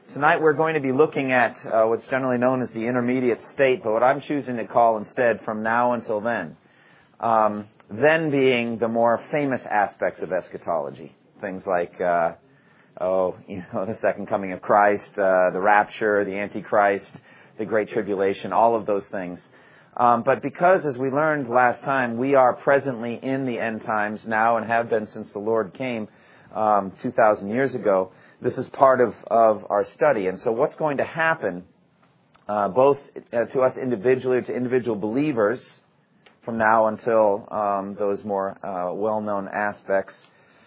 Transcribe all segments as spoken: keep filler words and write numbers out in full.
Tonight we're going to be looking at uh, what's generally known as the intermediate state, but what I'm choosing to call instead from now until then. Um, then being the more famous aspects of eschatology. Things like, uh, oh, you know, the second coming of Christ, uh, the rapture, the Antichrist, the Great Tribulation, all of those things. Um, but because, as we learned last time, we are presently in the end times now and have been since the Lord came um, two thousand years ago, this is part of, of our study. And so what's going to happen, uh, both uh, to us individually, to individual believers, from now until um, those more uh, well-known aspects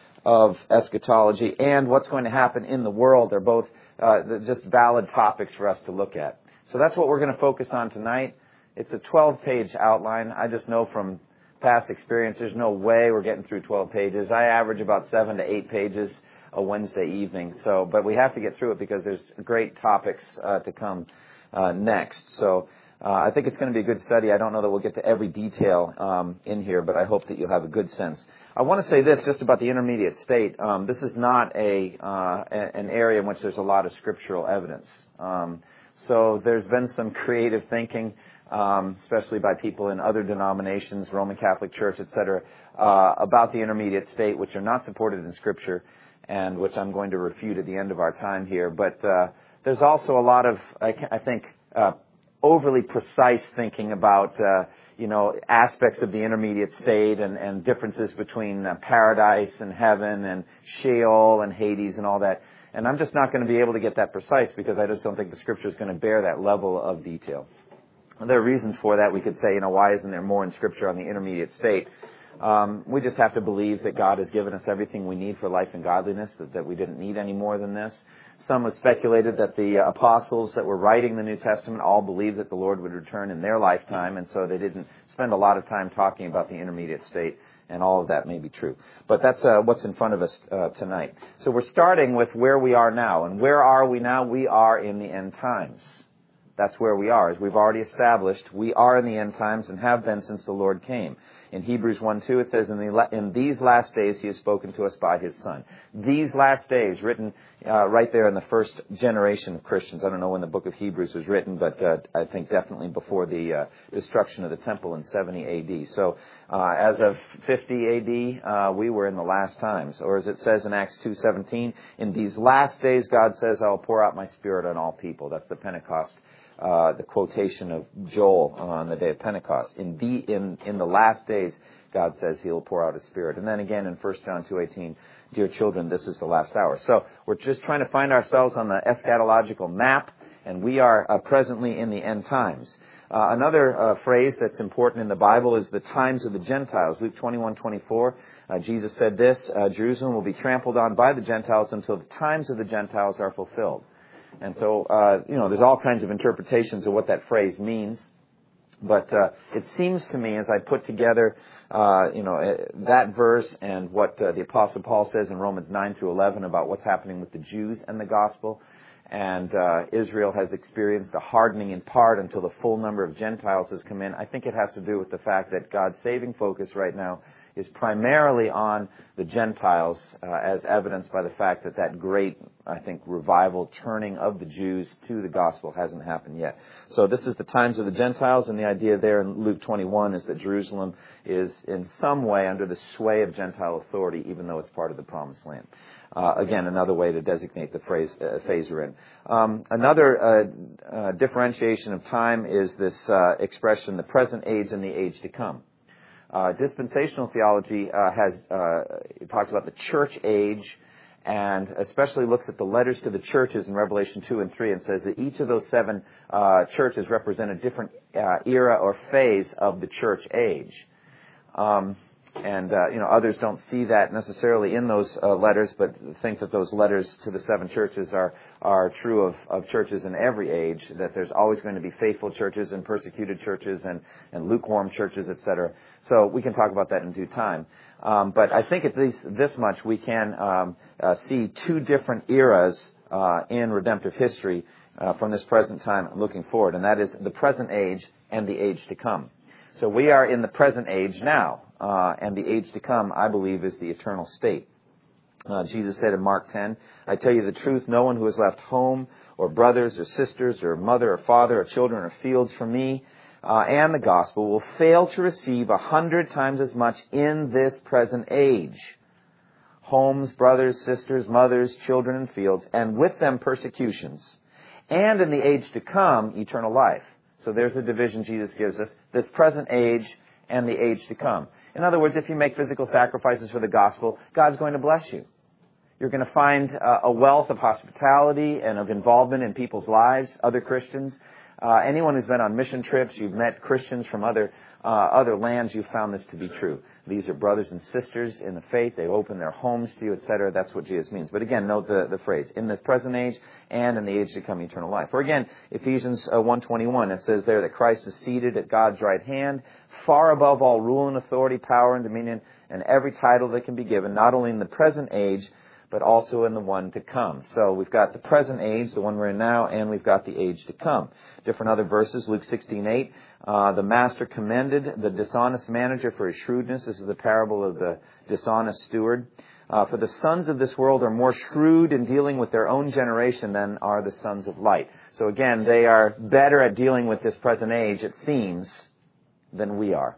of eschatology, and what's going to happen in the world are both uh, just valid topics for us to look at. So that's what we're going to focus on tonight. It's a twelve-page outline. I just know from past experience there's no way we're getting through twelve pages. I average about seven to eight pages a Wednesday evening. So, but we have to get through it because there's great topics uh, to come uh, next. So uh, I think it's going to be a good study. I don't know that we'll get to every detail um, in here, but I hope that you'll have a good sense. I want to say this just about the intermediate state. Um, this is not a uh, an area in which there's a lot of scriptural evidence. Um, so there's been some creative thinking, um, especially by people in other denominations, Roman Catholic Church, et cetera, uh, about the intermediate state, which are not supported in Scripture, and which I'm going to refute at the end of our time here. But uh, there's also a lot of, I, I think, uh, overly precise thinking about, uh, you know, aspects of the intermediate state and, and differences between uh, paradise and heaven and Sheol and Hades and all that. And I'm just not going to be able to get that precise because I just don't think the Scripture is going to bear that level of detail. And there are reasons for that. We could say, you know, why isn't there more in Scripture on the intermediate state? Um, we just have to believe that God has given us everything we need for life and godliness, that, that we didn't need any more than this. Some have speculated that the uh, apostles that were writing the New Testament all believed that the Lord would return in their lifetime, and so they didn't spend a lot of time talking about the intermediate state, and all of that may be true. But that's uh, what's in front of us uh, tonight. So we're starting with where we are now. And where are we now? We are in the end times. That's where we are. As we've already established, we are in the end times and have been since the Lord came. In Hebrews one two, it says, in, the, in these last days he has spoken to us by his Son. These last days, written uh, right there in the first generation of Christians. I don't know when the book of Hebrews was written, but uh, I think definitely before the uh, destruction of the temple in seventy A D. So uh, as of fifty A D, uh, we were in the last times. Or as it says in Acts two seventeen, in these last days, God says, I will pour out my Spirit on all people. That's the Pentecost. Uh, the quotation of Joel on the day of Pentecost. In the in in the last days, God says He'll pour out His Spirit. And then again in First John two eighteen, dear children, this is the last hour. So we're just trying to find ourselves on the eschatological map, and we are uh, presently in the end times. Uh, another uh, phrase that's important in the Bible is the times of the Gentiles. Luke twenty-one twenty-four, uh, Jesus said this, uh, Jerusalem will be trampled on by the Gentiles until the times of the Gentiles are fulfilled. And so, uh, you know, there's all kinds of interpretations of what that phrase means. But uh, it seems to me, as I put together, uh, you know, that verse and what uh, the Apostle Paul says in Romans nine through eleven about what's happening with the Jews and the gospel, and uh, Israel has experienced a hardening in part until the full number of Gentiles has come in. I think it has to do with the fact that God's saving focus right now is primarily on the Gentiles, uh, as evidenced by the fact that that great, I think, revival turning of the Jews to the gospel hasn't happened yet. So this is the times of the Gentiles, and the idea there in Luke twenty-one is that Jerusalem is in some way under the sway of Gentile authority, even though it's part of the Promised Land. Uh, again, another way to designate the phrase, uh, phase we're in. Um, another uh, uh, differentiation of time is this uh, expression, the present age and the age to come. Uh, dispensational theology uh, has uh, it talks about the church age, and especially looks at the letters to the churches in Revelation two and three, and says that each of those seven uh, churches represent a different uh, era or phase of the church age. Um, and uh, you know, others don't see that necessarily in those uh, letters, but think that those letters to the seven churches are are true of, of churches in every age. That there's always going to be faithful churches and persecuted churches and, and lukewarm churches, et cetera. So we can talk about that in due time. Um, but I think at least this much we can um, uh, see two different eras uh, in redemptive history uh, from this present time looking forward, and that is the present age and the age to come. So we are in the present age now, uh, and the age to come, I believe, is the eternal state. Uh, Jesus said in Mark ten, I tell you the truth, no one who has left home or brothers or sisters or mother or father or children or fields for me uh, and the gospel will fail to receive a hundred times as much in this present age. Homes, brothers, sisters, mothers, children, and fields, and with them persecutions, and in the age to come, eternal life. So there's the division Jesus gives us, this present age and the age to come. In other words, if you make physical sacrifices for the gospel, God's going to bless you. You're going to find uh, a wealth of hospitality and of involvement in people's lives, other Christians. Uh, anyone who's been on mission trips, you've met Christians from other uh, other lands, you've found this to be true. These are brothers and sisters in the faith. They open their homes to you, et cetera. That's what Jesus means. But again, note the, the phrase, in the present age and in the age to come, eternal life. Or again, Ephesians uh, one twenty-one, it says there that Christ is seated at God's right hand, far above all rule and authority, power and dominion, and every title that can be given, not only in the present age, but also in the one to come. So we've got the present age, the one we're in now, and we've got the age to come. Different other verses, Luke sixteen eight, uh, the master commended the dishonest manager for his shrewdness. This is the parable of the dishonest steward. Uh, for the sons of this world are more shrewd in dealing with their own generation than are the sons of light. So again, they are better at dealing with this present age, it seems, than we are.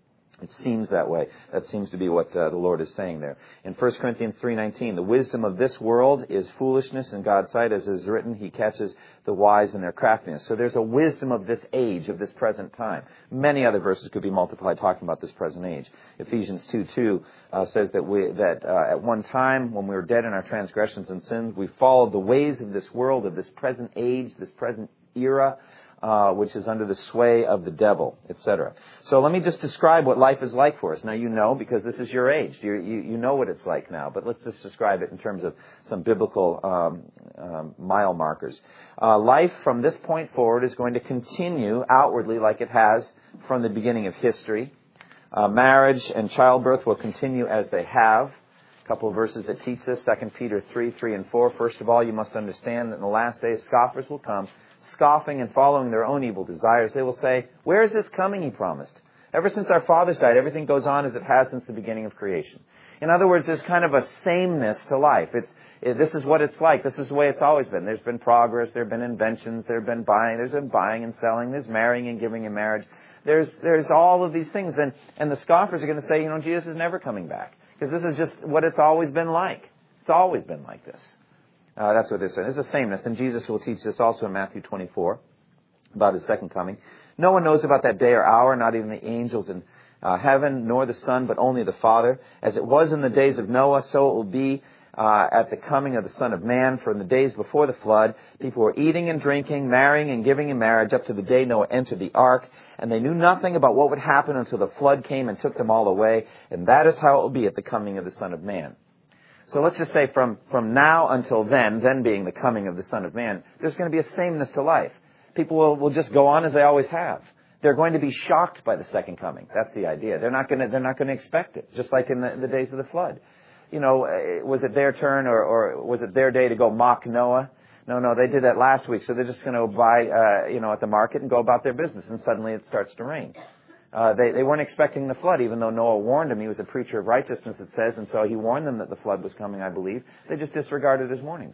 It seems that way. That seems to be what uh, the Lord is saying there. In First Corinthians three nineteen, the wisdom of this world is foolishness in God's sight. As is written, he catches the wise in their craftiness. So there's a wisdom of this age, of this present time. Many other verses could be multiplied talking about this present age. Ephesians two two uh, says that we that uh, at one time, when we were dead in our transgressions and sins, we followed the ways of this world, of this present age, this present era, Uh, which is under the sway of the devil, et cetera. So let me just describe what life is like for us. Now you know, because this is your age. You, you, you know what it's like now, but let's just describe it in terms of some biblical um, um, mile markers. Uh, life from this point forward is going to continue outwardly like it has from the beginning of history. Uh, marriage and childbirth will continue as they have. A couple of verses that teach this, Second Peter three, three and four. First of all, you must understand that in the last days scoffers will come, scoffing and following their own evil desires. They will say, where is this coming, he promised? Ever since our fathers died, everything goes on as it has since the beginning of creation. In other words, there's kind of a sameness to life. It's it, This is what it's like. This is the way it's always been. There's been progress. There have been inventions. There have been buying. There's been buying and selling. There's marrying and giving in marriage. There's there's all of these things. And, and the scoffers are going to say, you know, Jesus is never coming back. Because this is just what it's always been like. It's always been like this. Uh, that's what they're saying. It's a sameness. And Jesus will teach this also in Matthew twenty-four about his second coming. No one knows about that day or hour, not even the angels in uh, heaven, nor the Son, but only the Father. As it was in the days of Noah, so it will be uh, at the coming of the Son of Man. For in the days before the flood, people were eating and drinking, marrying and giving in marriage up to the day Noah entered the ark. And they knew nothing about what would happen until the flood came and took them all away. And that is how it will be at the coming of the Son of Man. So let's just say from, from now until then, then being the coming of the Son of Man, there's going to be a sameness to life. People will, will just go on as they always have. They're going to be shocked by the second coming. That's the idea. They're not going to, they're not going to expect it, just like in the, the days of the flood. You know, was it their turn or, or was it their day to go mock Noah? No, no, they did that last week, so they're just going to buy, uh, you know, at the market and go about their business, and suddenly it starts to rain. Uh, they, they weren't expecting the flood, even though Noah warned them. He was a preacher of righteousness, it says, and so he warned them that the flood was coming, I believe. They just disregarded his warnings.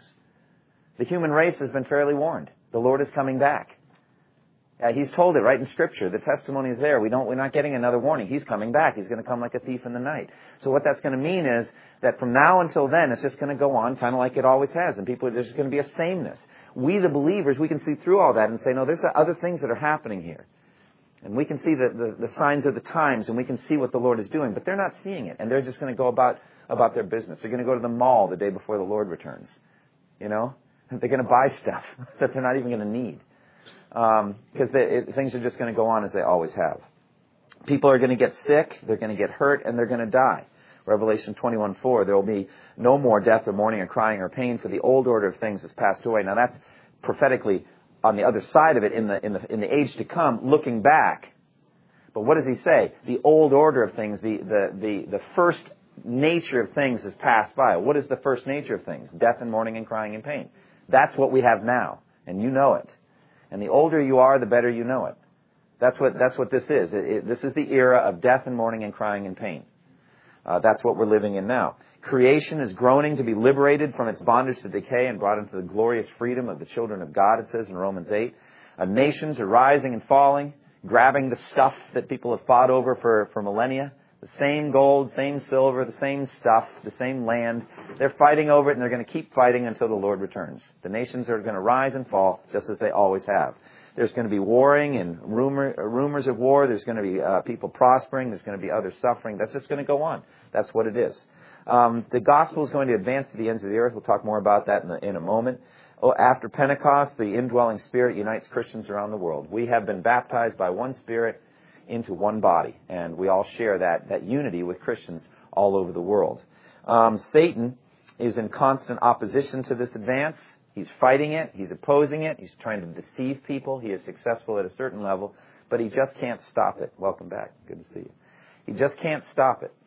The human race has been fairly warned. The Lord is coming back. Uh, he's told it right in Scripture. The testimony is there. We don't, we're not getting another warning. He's coming back. He's going to come like a thief in the night. So what that's going to mean is that from now until then, it's just going to go on kind of like it always has. And people, there's going to be a sameness. We, the believers, we can see through all that and say, no, there's other things that are happening here. And we can see the, the, the signs of the times, and we can see what the Lord is doing. But they're not seeing it, and they're just going to go about, about their business. They're going to go to the mall the day before the Lord returns. You know? They're going to buy stuff that they're not even going to need. Because um, things are just going to go on as they always have. People are going to get sick, they're going to get hurt, and they're going to die. Revelation twenty-one four, there will be no more death or mourning or crying or pain, for the old order of things has passed away. Now that's prophetically on the other side of it, in the in the in the age to come, looking back. But what does he say? The old order of things, the the the, the first nature of things has passed by. What is the first nature of things? Death and mourning and crying and pain. That's what we have now, and you know it. And the older you are, the better you know it. That's what that's what this is. It, it, this is the era of death and mourning and crying and pain. Uh, that's what we're living in now. Creation is groaning to be liberated from its bondage to decay and brought into the glorious freedom of the children of God, it says in Romans eight. Uh, nations are rising and falling, grabbing the stuff that people have fought over for, for millennia. The same gold, same silver, the same stuff, the same land. They're fighting over it, and they're going to keep fighting until the Lord returns. The nations are going to rise and fall, just as they always have. There's going to be warring and rumor, rumors of war. There's going to be uh, people prospering. There's going to be others suffering. That's just going to go on. That's what it is. Um, the gospel is going to advance to the ends of the earth. We'll talk more about that in, the, in a moment. Oh, after Pentecost, the indwelling Spirit unites Christians around the world. We have been baptized by one Spirit into one body, and we all share that, that unity with Christians all over the world. Um, Satan is in constant opposition to this advance. He's fighting it. He's opposing it. He's trying to deceive people. He is successful at a certain level, but he just can't stop it. Welcome back. Good to see you. He just can't stop it.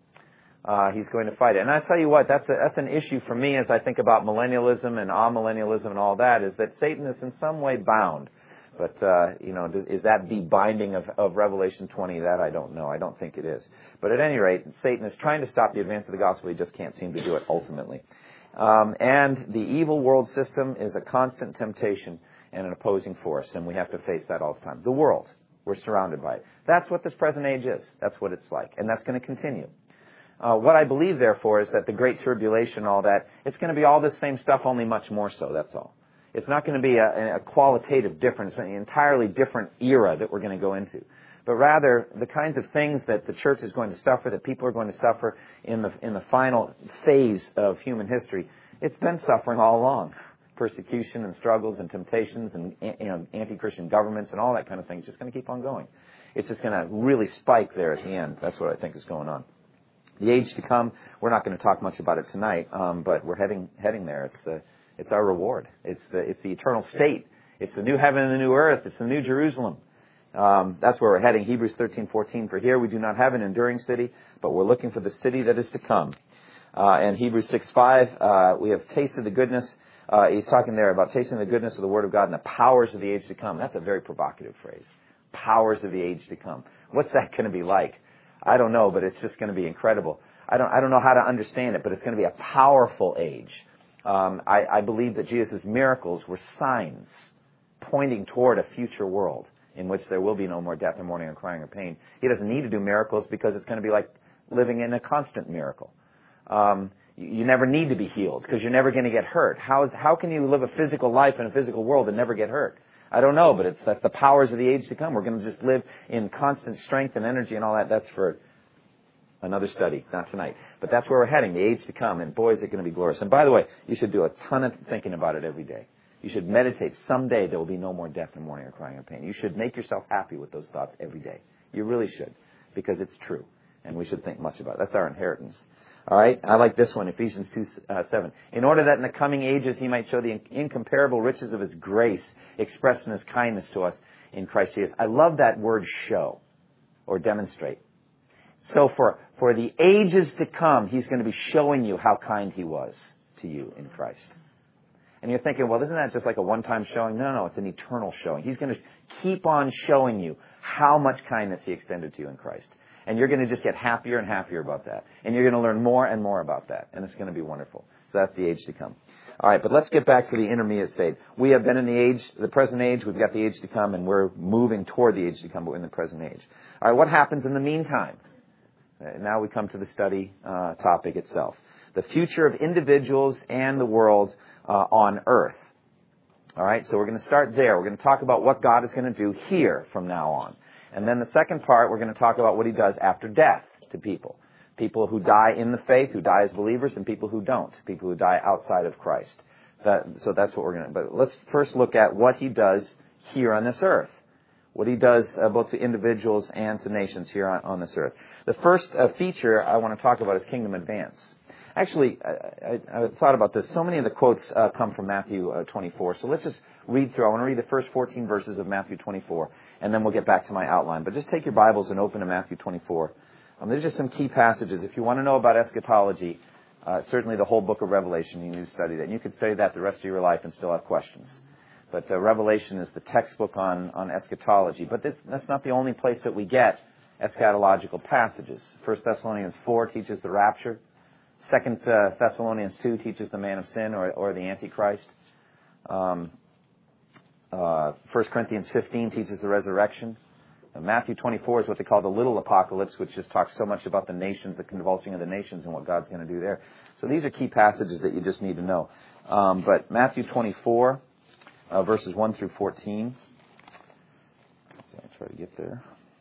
Uh, he's going to fight it. And I tell you what, that's a, that's an issue for me as I think about millennialism and amillennialism and all that, is that Satan is in some way bound. But, uh, you know, is that the binding of, of Revelation twenty? That I don't know. I don't think it is. But at any rate, Satan is trying to stop the advance of the gospel. He just can't seem to do it ultimately. Um, and the evil world system is a constant temptation and an opposing force, and we have to face that all the time. The world, we're surrounded by it. That's what this present age is. That's what it's like, and that's going to continue. Uh, what I believe, therefore, is that the Great Tribulation, all that, it's going to be all this same stuff, only much more so, that's all. It's not going to be a, a qualitative difference, an entirely different era that we're going to go into. But rather, the kinds of things that the church is going to suffer, that people are going to suffer in the in the final phase of human history, it's been suffering all along. Persecution and struggles and temptations and, you know, anti-Christian governments and all that kind of thing is just going to keep on going. It's just going to really spike there at the end. That's what I think is going on. The age to come, we're not going to talk much about it tonight, um, but we're heading heading there. It's the it's our reward. It's the it's the eternal state. It's the new heaven and the new earth. It's the new Jerusalem. Um, that's where we're heading. Hebrews thirteen fourteen. For here we do not have an enduring city, but we're looking for the city that is to come. Uh, and Hebrews six five, uh, we have tasted the goodness. Uh, he's talking there about tasting the goodness of the Word of God and the powers of the age to come. That's a very provocative phrase. Powers of the age to come. What's that going to be like? I don't know, but it's just going to be incredible. I don't I don't know how to understand it, but it's going to be a powerful age. Um, I, I believe that Jesus' miracles were signs pointing toward a future world in which there will be no more death or mourning or crying or pain. He doesn't need to do miracles because it's going to be like living in a constant miracle. Um, you, you never need to be healed because you're never going to get hurt. How how can you live a physical life in a physical world and never get hurt? I don't know, but it's that's the powers of the age to come. We're going to just live in constant strength and energy and all that. That's for another study, not tonight. But that's where we're heading, the age to come. And boy, is it going to be glorious. And by the way, you should do a ton of thinking about it every day. You should meditate. Someday there will be no more death and mourning or crying or pain. You should make yourself happy with those thoughts every day. You really should, because it's true. And we should think much about it. That's our inheritance. All right? I like this one, Ephesians two seven. In order that in the coming ages he might show the incomparable riches of his grace expressed in his kindness to us in Christ Jesus. I love that word show or demonstrate. So for, for the ages to come, he's going to be showing you how kind he was to you in Christ. And you're thinking, well, isn't that just like a one-time showing? No, no, it's an eternal showing. He's going to keep on showing you how much kindness he extended to you in Christ. And you're going to just get happier and happier about that. And you're going to learn more and more about that. And it's going to be wonderful. So that's the age to come. All right, but let's get back to the intermediate state. We have been in the age, the present age. We've got the age to come, and we're moving toward the age to come, but we're in the present age. All right, what happens in the meantime? Uh, now we come to the study uh, topic itself. The future of individuals and the world uh, on earth. All right, so we're going to start there. We're going to talk about what God is going to do here from now on. And then the second part, we're going to talk about what he does after death to people. People who die in the faith, who die as believers, and people who don't. People who die outside of Christ. That, so that's what we're going to... But let's first look at what he does here on this earth. What he does uh, both to individuals and to nations here on, on this earth. The first uh, feature I want to talk about is kingdom advance. Actually, I, I, I thought about this. So many of the quotes uh, come from Matthew uh, twenty-four. So let's just read through. I want to read the first fourteen verses of Matthew twenty-four, and then we'll get back to my outline. But just take your Bibles and open to Matthew twenty-four. Um, there's just some key passages. If you want to know about eschatology, uh, certainly the whole book of Revelation, you need to study that. And you could study that the rest of your life and still have questions. But uh, Revelation is the textbook on, on eschatology. But this, that's not the only place that we get eschatological passages. First Thessalonians four teaches the rapture. Second uh, Thessalonians two teaches the man of sin or, or the Antichrist. Um, uh, First Corinthians fifteen teaches the resurrection. And Matthew twenty-four is what they call the little apocalypse, which just talks so much about the nations, the convulsing of the nations, and what God's going to do there. So these are key passages that you just need to know. Um, but Matthew twenty-four, uh, verses one through fourteen. So I'll try to get there.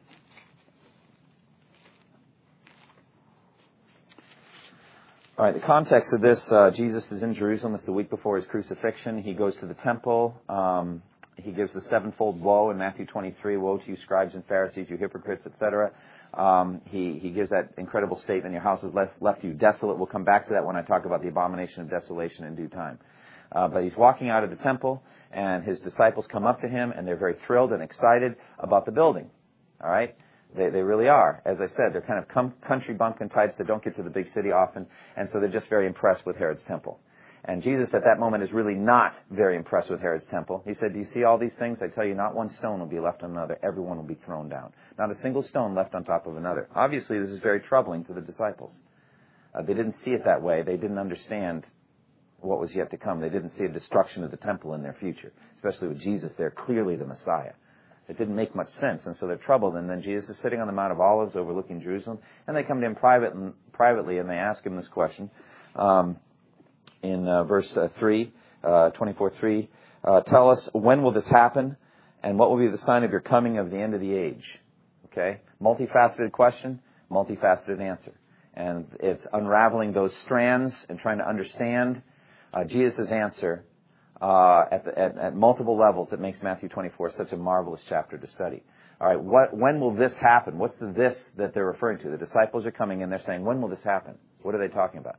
All right, the context of this, uh, Jesus is in Jerusalem. It's the week before his crucifixion. He goes to the temple. Um, he gives the sevenfold woe in Matthew twenty-three, woe to you scribes and Pharisees, you hypocrites, et cetera. Um, he, he gives that incredible statement, your house is left, left you desolate. We'll come back to that when I talk about the abomination of desolation in due time. Uh, but he's walking out of the temple, and his disciples come up to him, and they're very thrilled and excited about the building. All right? They, they really are. As I said, they're kind of com- country bumpkin types that don't get to the big city often, and so they're just very impressed with Herod's temple. And Jesus at that moment is really not very impressed with Herod's temple. He said, do you see all these things? I tell you, not one stone will be left on another. Everyone will be thrown down. Not a single stone left on top of another. Obviously, this is very troubling to the disciples. Uh, they didn't see it that way. They didn't understand what was yet to come. They didn't see a destruction of the temple in their future, especially with Jesus there, clearly the Messiah. It didn't make much sense, and so they're troubled. And then Jesus is sitting on the Mount of Olives overlooking Jerusalem, and they come to him private and, privately, and they ask him this question. Um, in uh, verse uh, three, uh, twenty-four three, uh, tell us, when will this happen, and what will be the sign of your coming of the end of the age? Okay? Multifaceted question, multifaceted answer. And it's unraveling those strands and trying to understand uh, Jesus' answer Uh, at, the, at, at multiple levels. That makes Matthew twenty-four such a marvelous chapter to study. All right, what, when will this happen? What's the this that they're referring to? The disciples are coming and they're saying, when will this happen? What are they talking about?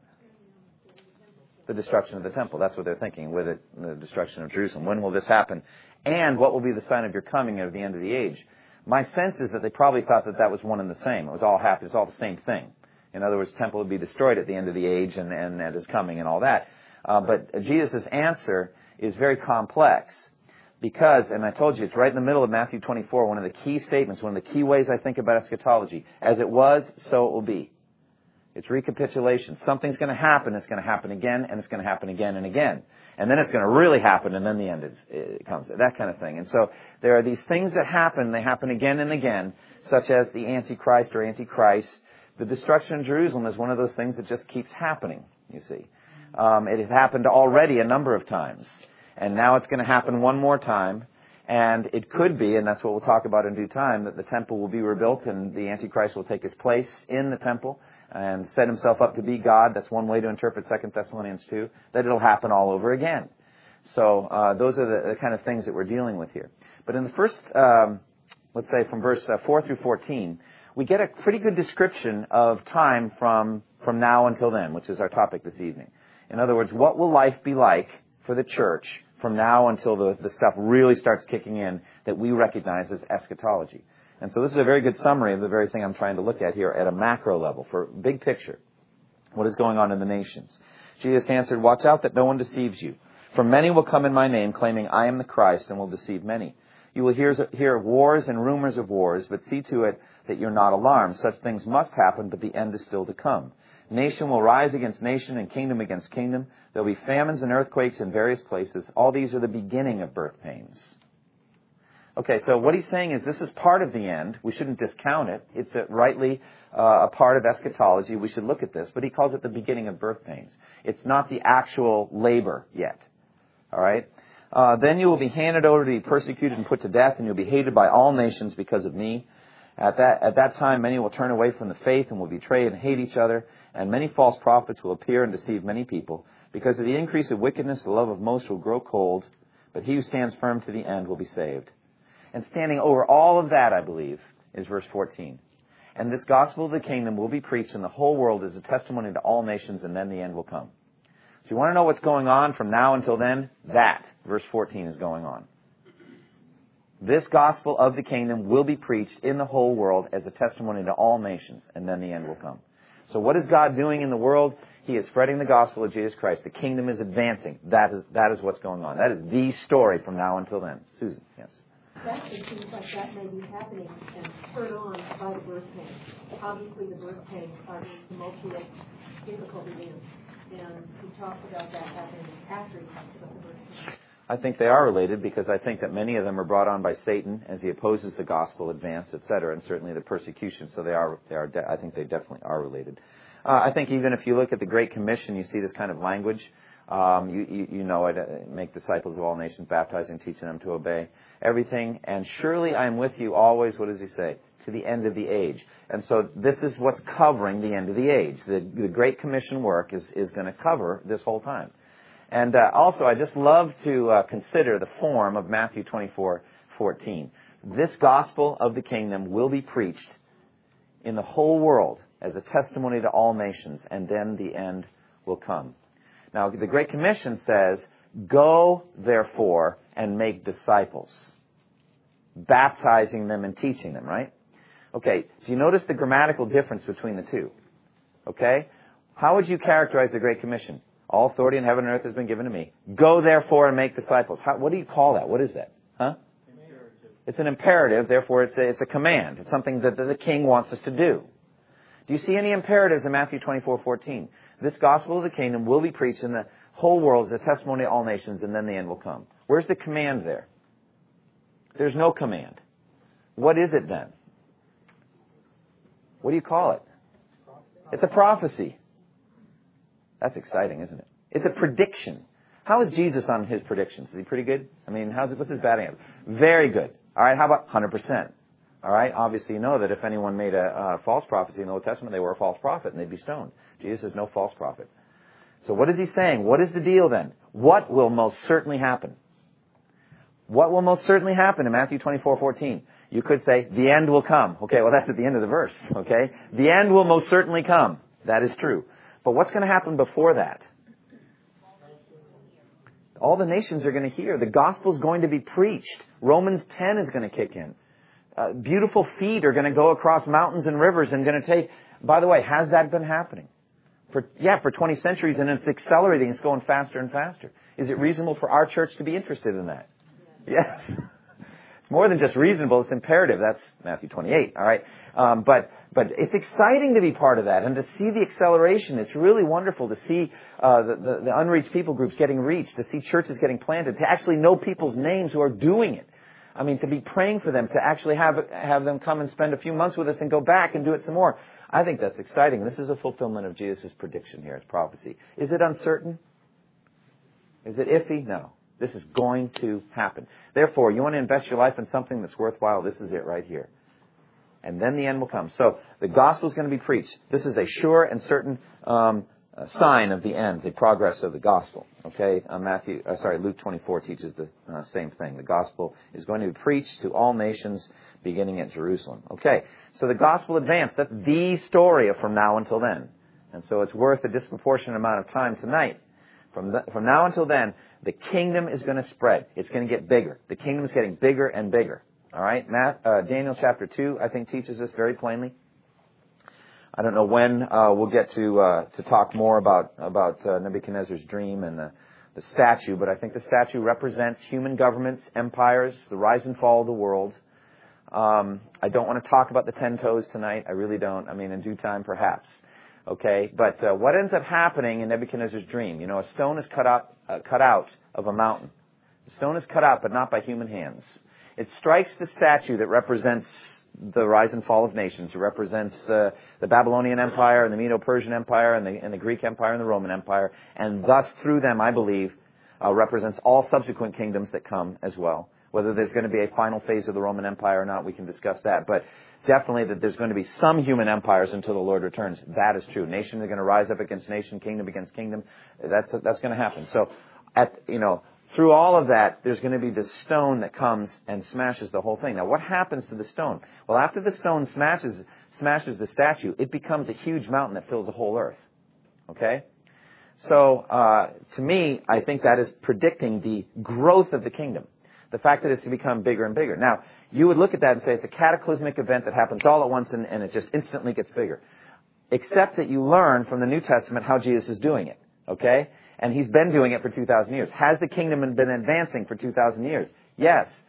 The destruction of the temple. That's what they're thinking with it, the destruction of Jerusalem. When will this happen? And what will be the sign of your coming at the end of the age? My sense is that they probably thought that that was one and the same. It was all happening. It's all the same thing. In other words, the temple would be destroyed at the end of the age and, and at his coming and all that. Uh, but Jesus' answer is very complex because, and I told you, it's right in the middle of Matthew twenty-four, one of the key statements, one of the key ways I think about eschatology. As it was, so it will be. It's recapitulation. Something's going to happen, it's going to happen again, and it's going to happen again and again. And then it's going to really happen, and then the end is, it comes. That kind of thing. And so there are these things that happen, they happen again and again, such as the Antichrist or Antichrist. The destruction of Jerusalem is one of those things that just keeps happening, you see. Um, it had happened already a number of times, and now it's going to happen one more time, and it could be, and that's what we'll talk about in due time, that the temple will be rebuilt and the Antichrist will take his place in the temple and set himself up to be God. That's one way to interpret Second Thessalonians two, that it'll happen all over again. So uh, those are the, the kind of things that we're dealing with here. But in the first, um, let's say from verse uh, four through fourteen, we get a pretty good description of time from, from now until then, which is our topic this evening. In other words, what will life be like for the church from now until the, the stuff really starts kicking in that we recognize as eschatology? And so this is a very good summary of the very thing I'm trying to look at here at a macro level, for big picture. What is going on in the nations? Jesus answered, watch out that no one deceives you. For many will come in my name, claiming I am the Christ, and will deceive many. You will hear, hear of wars and rumors of wars, but see to it that you're not alarmed. Such things must happen, but the end is still to come. Nation will rise against nation and kingdom against kingdom. There will be famines and earthquakes in various places. All these are the beginning of birth pains. Okay, so what he's saying is this is part of the end. We shouldn't discount it. It's a, rightly uh, a part of eschatology. We should look at this. But he calls it the beginning of birth pains. It's not the actual labor yet. All right? Uh, then you will be handed over to be persecuted and put to death, and you'll be hated by all nations because of me. At that, at that time, many will turn away from the faith and will betray and hate each other, and many false prophets will appear and deceive many people. Because of the increase of wickedness, the love of most will grow cold, but he who stands firm to the end will be saved. And standing over all of that, I believe, is verse fourteen. And this gospel of the kingdom will be preached in the whole world as a testimony to all nations, and then the end will come. So you want to know what's going on from now until then? That, verse fourteen, is going on. This gospel of the kingdom will be preached in the whole world as a testimony to all nations, and then the end will come. So what is God doing in the world? He is spreading the gospel of Jesus Christ. The kingdom is advancing. That is, that is what's going on. That is the story from now until then. Susan, yes. Actually seems like that may be happening and spurred on by the birth pains. Obviously, the birth pains are the tumultuous, difficult events. And he talks about that happening after he talks about the birth pains. I think they are related because I think that many of them are brought on by Satan as he opposes the gospel advance, et cetera, and certainly the persecution. So they are, they are. De- I think they definitely are related. Uh, I think even if you look at the Great Commission, you see this kind of language. Um, you, you, you know it, uh, make disciples of all nations, baptizing, teaching them to obey everything. And surely I am with you always, what does he say? To the end of the age. And so this is what's covering the end of the age. The, the Great Commission work is, is going to cover this whole time. And uh, also, I just love to uh, consider the form of Matthew twenty-four fourteen. This gospel of the kingdom will be preached in the whole world as a testimony to all nations, and then the end will come. Now, the Great Commission says, go, therefore, and make disciples, baptizing them and teaching them, right? Okay, do you notice the grammatical difference between the two? Okay? How would you characterize the Great Commission? All authority in heaven and earth has been given to me. Go, therefore, and make disciples. How, what do you call that? What is that? Huh? Imperative. It's an imperative, therefore it's a, it's a command. It's something that the king wants us to do. Do you see any imperatives in Matthew twenty-four fourteen? This gospel of the kingdom will be preached in the whole world as a testimony to all nations, and then the end will come. Where's the command there? There's no command. What is it then? What do you call it? It's a prophecy. That's exciting, isn't it? It's a prediction. How is Jesus on his predictions? Is he pretty good? I mean, how's it, what's his batting average? Very good. All right, how about one hundred percent? All right, obviously you know that if anyone made a uh, false prophecy in the Old Testament, they were a false prophet and they'd be stoned. Jesus is no false prophet. So what is he saying? What is the deal then? What will most certainly happen? What will most certainly happen in Matthew twenty-four fourteen? You could say, the end will come. Okay, well that's at the end of the verse, okay? The end will most certainly come. That is true. But what's going to happen before that? All the nations are going to hear. The gospel is going to be preached. Romans ten is going to kick in. Uh, beautiful feet are going to go across mountains and rivers and going to take... By the way, has that been happening? For Yeah, for twenty centuries, and it's accelerating. It's going faster and faster. Is it reasonable for our church to be interested in that? Yes. It's more than just reasonable. It's imperative. That's Matthew twenty-eight, all right? Um, but but it's exciting to be part of that and to see the acceleration. It's really wonderful to see uh, the, the, the unreached people groups getting reached, to see churches getting planted, to actually know people's names who are doing it. I mean, to be praying for them, to actually have have them come and spend a few months with us and go back and do it some more. I think that's exciting. This is a fulfillment of Jesus' prediction here. It's prophecy. Is it uncertain? Is it iffy? No. This is going to happen. Therefore, you want to invest your life in something that's worthwhile, this is it right here. And then the end will come. So the gospel is going to be preached. This is a sure and certain um, sign of the end, the progress of the gospel. Okay, uh, Matthew, uh, sorry, Luke twenty-four teaches the uh, same thing. The gospel is going to be preached to all nations, beginning at Jerusalem. Okay, so the gospel advanced. That's the story of from now until then. And so it's worth a disproportionate amount of time tonight. From the, from now until then, the kingdom is going to spread. It's going to get bigger. The kingdom is getting bigger and bigger. All right, Matt, uh, Daniel chapter two, I think, teaches this very plainly. I don't know when uh, we'll get to uh, to talk more about about uh, Nebuchadnezzar's dream and the, the statue, but I think the statue represents human governments, empires, the rise and fall of the world. Um, I don't want to talk about the ten toes tonight. I really don't. I mean, in due time, perhaps. Okay, but uh, what ends up happening in Nebuchadnezzar's dream? You know, a stone is cut up, uh, cut out of a mountain. The stone is cut out, but not by human hands. It strikes the statue that represents the rise and fall of nations. It represents uh, the Babylonian Empire and the Medo-Persian Empire and the, and the Greek Empire and the Roman Empire, and thus through them, I believe, uh, represents all subsequent kingdoms that come as well. Whether there's going to be a final phase of the Roman Empire or not, we can discuss that. But definitely that there's going to be some human empires until the Lord returns. That is true. Nations are going to rise up against nation, kingdom against kingdom. That's that's going to happen. So, at you know, through all of that, there's going to be this stone that comes and smashes the whole thing. Now, what happens to the stone? Well, after the stone smashes smashes the statue, it becomes a huge mountain that fills the whole earth. Okay? So, uh, to me, I think that is predicting the growth of the kingdom. The fact that it's to become bigger and bigger. Now, you would look at that and say it's a cataclysmic event that happens all at once and, and it just instantly gets bigger. Except that you learn from the New Testament how Jesus is doing it. Okay? And he's been doing it for two thousand years. Has the kingdom been advancing for two thousand years? Yes.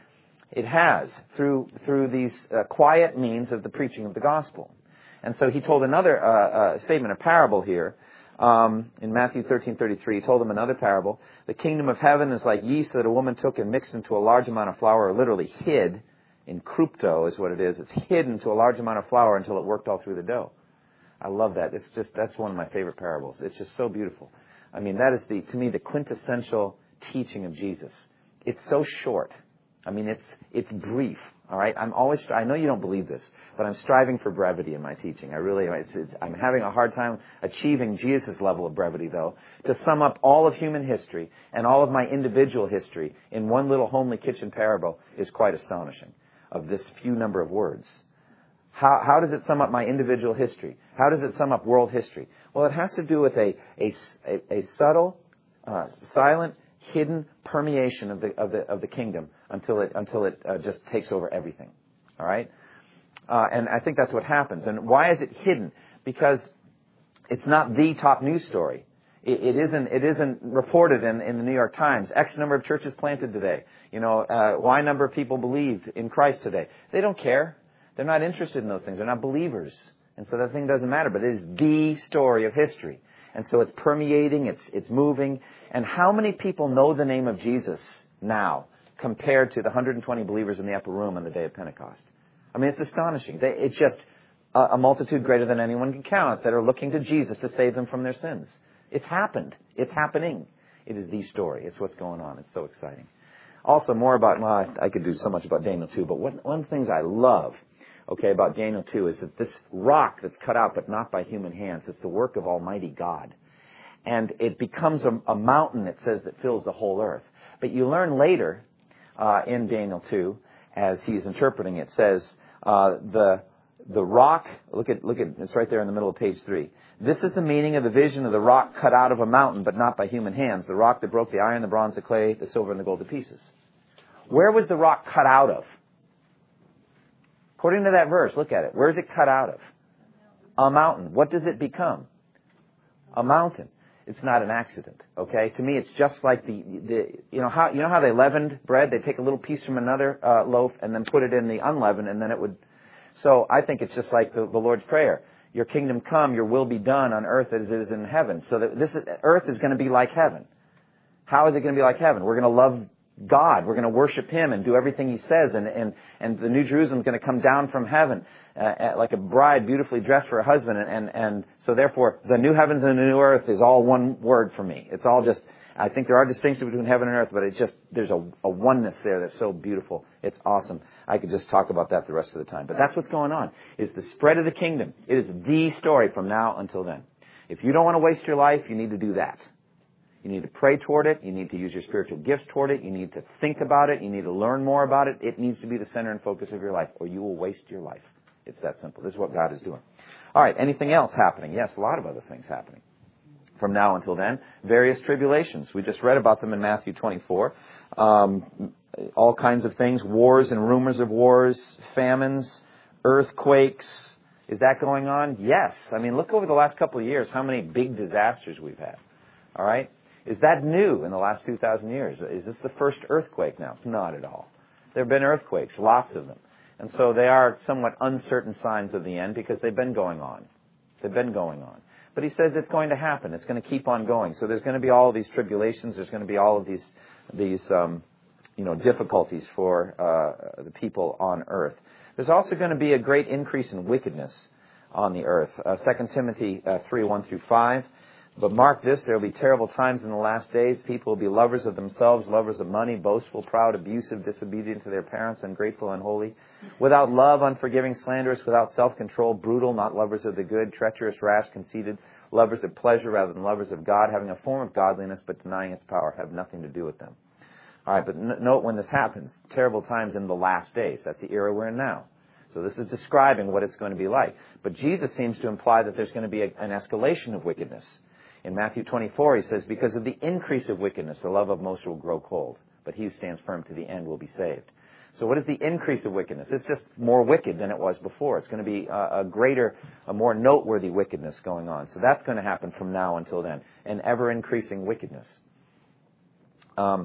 It has, through through these uh, quiet means of the preaching of the gospel. And so he told another uh, uh, statement, a parable here, um, in Matthew thirteen thirty-three. He told them another parable. The kingdom of heaven is like yeast that a woman took and mixed into a large amount of flour, or literally hid, in krypto is what it is. It's hid into a large amount of flour until it worked all through the dough. I love that. It's just, that's one of my favorite parables. It's just so beautiful. I mean, that is, the to me, the quintessential teaching of Jesus. It's so short. I mean, it's it's brief, all right? I'm always, I know you don't believe this, but I'm striving for brevity in my teaching. I really am. It's, it's, I'm having a hard time achieving Jesus' level of brevity, though. To sum up all of human history and all of my individual history in one little homely kitchen parable is quite astonishing, of this few number of words. How, how does it sum up my individual history? How does it sum up world history? Well, it has to do with a, a, a, a subtle, uh, silent, hidden permeation of the of the of the kingdom until it until it uh, just takes over everything. All right, uh, and I think that's what happens. And why is it hidden? Because it's not the top news story. It, it isn't it isn't reported in, in the New York Times. X number of churches planted today. You know, uh, Y number of people believed in Christ today. They don't care. They're not interested in those things. They're not believers, and so that thing doesn't matter. But it is the story of history. And so it's permeating, it's it's moving. And how many people know the name of Jesus now compared to the one hundred twenty believers in the upper room on the day of Pentecost? I mean, it's astonishing. They, it's just a, a multitude greater than anyone can count that are looking to Jesus to save them from their sins. It's happened. It's happening. It is the story. It's what's going on. It's so exciting. Also, more about, well, I, I could do so much about Daniel two, but one, one of the things I love, okay, about Daniel two is that this rock that's cut out but not by human hands, it's the work of Almighty God. And it becomes a, a mountain, it says, that fills the whole earth. But you learn later uh, in Daniel two, as he's interpreting it, says uh, the the rock, look at, look at, it's right there in the middle of page three. This is the meaning of the vision of the rock cut out of a mountain, but not by human hands. The rock that broke the iron, the bronze, the clay, the silver, and the gold to pieces. Where was the rock cut out of? According to that verse, look at it. Where is it cut out of? A mountain. What does it become? A mountain. It's not an accident, okay? To me, it's just like the, the you know how you know how they leavened bread? They take a little piece from another uh, loaf and then put it in the unleavened, and then it would. So I think it's just like the, the Lord's Prayer. Your kingdom come, your will be done on earth as it is in heaven. So that this is, earth is going to be like heaven. How is it going to be like heaven? We're going to love God. We're going to worship Him and do everything He says. And, and, and the New Jerusalem is going to come down from heaven uh, like a bride beautifully dressed for her husband. And, and, and so therefore, the new heavens and the new earth is all one word for me. It's all just, I think there are distinctions between heaven and earth, but it's just, there's a, a oneness there that's so beautiful. It's awesome. I could just talk about that the rest of the time. But that's what's going on, is the spread of the kingdom. It is the story from now until then. If you don't want to waste your life, you need to do that. You need to pray toward it. You need to use your spiritual gifts toward it. You need to think about it. You need to learn more about it. It needs to be the center and focus of your life, or you will waste your life. It's that simple. This is what God is doing. All right, anything else happening? Yes, a lot of other things happening. From now until then, various tribulations. We just read about them in Matthew twenty-four. Um, all kinds of things, wars and rumors of wars, famines, earthquakes. Is that going on? Yes. I mean, look over the last couple of years, how many big disasters we've had. All right? Is that new in the last two thousand years? Is this the first earthquake now? Not at all. There have been earthquakes, lots of them. And so they are somewhat uncertain signs of the end because they've been going on. They've been going on. But he says it's going to happen. It's going to keep on going. So there's going to be all of these tribulations. There's going to be all of these, these, um, you know, difficulties for uh, the people on earth. There's also going to be a great increase in wickedness on the earth. Uh, Second Timothy uh, three, one through five. But mark this, there will be terrible times in the last days. People will be lovers of themselves, lovers of money, boastful, proud, abusive, disobedient to their parents, ungrateful, unholy, without love, unforgiving, slanderous, without self-control, brutal, not lovers of the good, treacherous, rash, conceited, lovers of pleasure rather than lovers of God, having a form of godliness but denying its power, have nothing to do with them. All right, but n- note when this happens, terrible times in the last days. That's the era we're in now. So this is describing what it's going to be like. But Jesus seems to imply that there's going to be a, an escalation of wickedness. In Matthew twenty-four, he says, because of the increase of wickedness, the love of most will grow cold, but he who stands firm to the end will be saved. So what is the increase of wickedness? It's just more wicked than it was before. It's going to be a, a greater, a more noteworthy wickedness going on. So that's going to happen from now until then, an ever-increasing wickedness. Um,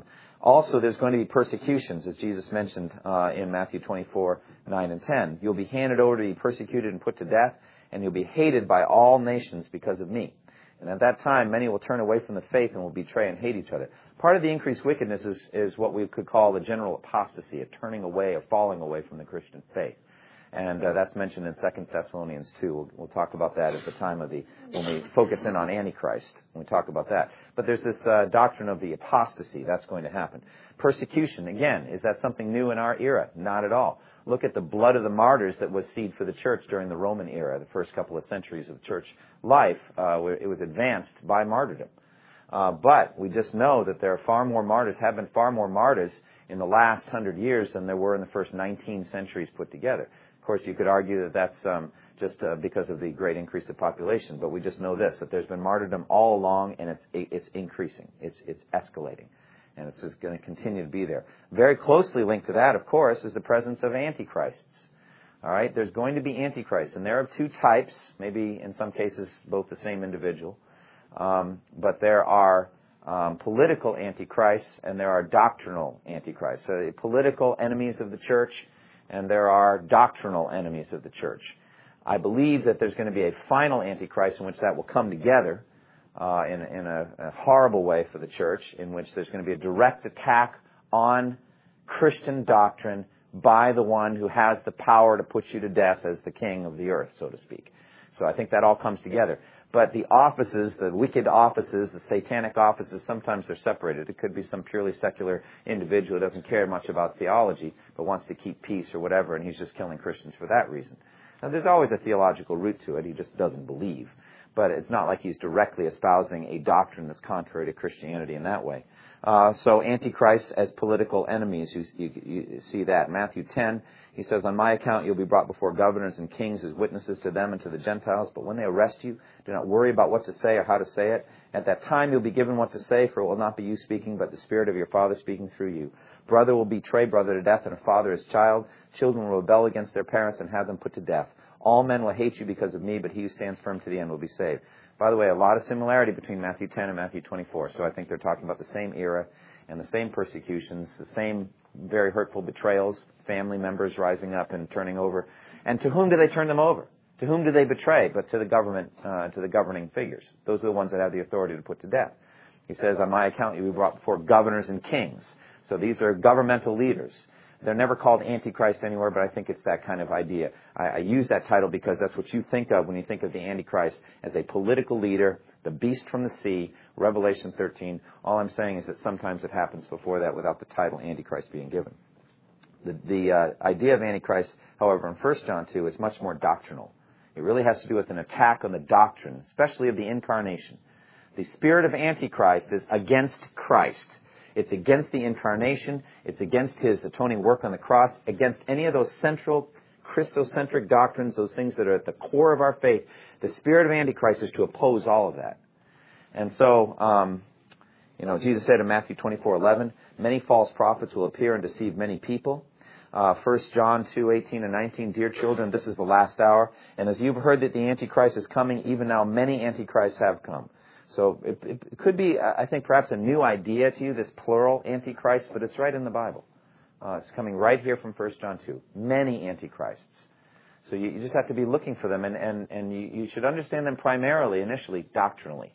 Also, there's going to be persecutions, as Jesus mentioned uh, in Matthew twenty-four, nine and ten. You'll be handed over to be persecuted and put to death, and you'll be hated by all nations because of me. And at that time, many will turn away from the faith and will betray and hate each other. Part of the increased wickedness is, is what we could call the general apostasy, a turning away or falling away from the Christian faith. And uh, that's mentioned in Second Thessalonians two. We'll, we'll talk about that at the time of the, when we focus in on Antichrist, when we talk about that. But there's this uh, doctrine of the apostasy. That's going to happen. Persecution, again, is that something new in our era? Not at all. Look at the blood of the martyrs that was seed for the church during the Roman era, the first couple of centuries of church life, uh, where it was advanced by martyrdom. Uh, but we just know that there are far more martyrs, have been far more martyrs in the last hundred years than there were in the first nineteen centuries put together. Of course, you could argue that that's um, just uh, because of the great increase of population, but we just know this, that there's been martyrdom all along, and it's it's increasing. It's it's escalating, and it's just going to continue to be there. Very closely linked to that, of course, is the presence of antichrists. All right, there's going to be antichrists, and there are two types, maybe in some cases both the same individual, um, but there are um, political antichrists and there are doctrinal antichrists. So the political enemies of the church, and there are doctrinal enemies of the church. I believe that there's going to be a final Antichrist in which that will come together uh, in, in a, a horrible way for the church, in which there's going to be a direct attack on Christian doctrine by the one who has the power to put you to death as the king of the earth, so to speak. So I think that all comes together. But the offices, the wicked offices, the satanic offices, sometimes they're separated. It could be some purely secular individual who doesn't care much about theology, but wants to keep peace or whatever, and he's just killing Christians for that reason. Now, there's always a theological root to it. He just doesn't believe. But it's not like he's directly espousing a doctrine that's contrary to Christianity in that way. Uh, so Antichrist as political enemies, you, you, you see that. Matthew ten, he says, on my account you'll be brought before governors and kings as witnesses to them and to the Gentiles. But when they arrest you, do not worry about what to say or how to say it. At that time you'll be given what to say, for it will not be you speaking, but the Spirit of your Father speaking through you. Brother will betray brother to death, and a father his child. Children will rebel against their parents and have them put to death. All men will hate you because of me, but he who stands firm to the end will be saved. By the way, a lot of similarity between Matthew ten and Matthew twenty-four. So I think they're talking about the same era and the same persecutions, the same very hurtful betrayals, family members rising up and turning over. And to whom do they turn them over? To whom do they betray? But to the government, uh, to the governing figures. Those are the ones that have the authority to put to death. He says, on my account you will be brought before governors and kings. So these are governmental leaders. They're never called Antichrist anywhere, but I think it's that kind of idea. I, I use that title because that's what you think of when you think of the Antichrist as a political leader, the beast from the sea, Revelation thirteen. All I'm saying is that sometimes it happens before that without the title Antichrist being given. The, the uh, idea of Antichrist, however, in First John two is much more doctrinal. It really has to do with an attack on the doctrine, especially of the incarnation. The spirit of Antichrist is against Christ. It's against the incarnation. It's against his atoning work on the cross, against any of those central Christocentric doctrines, those things that are at the core of our faith. The spirit of Antichrist is to oppose all of that. And so, um, you know, Jesus said in Matthew twenty-four eleven, many false prophets will appear and deceive many people. Uh, First John two eighteen and nineteen, dear children, this is the last hour. And as you've heard that the Antichrist is coming, even now many Antichrists have come. So it, it could be, I think, perhaps a new idea to you, this plural Antichrist, but it's right in the Bible. Uh, it's coming right here from First John two. Many Antichrists. So you, you just have to be looking for them, and, and, and you, you should understand them primarily, initially, doctrinally.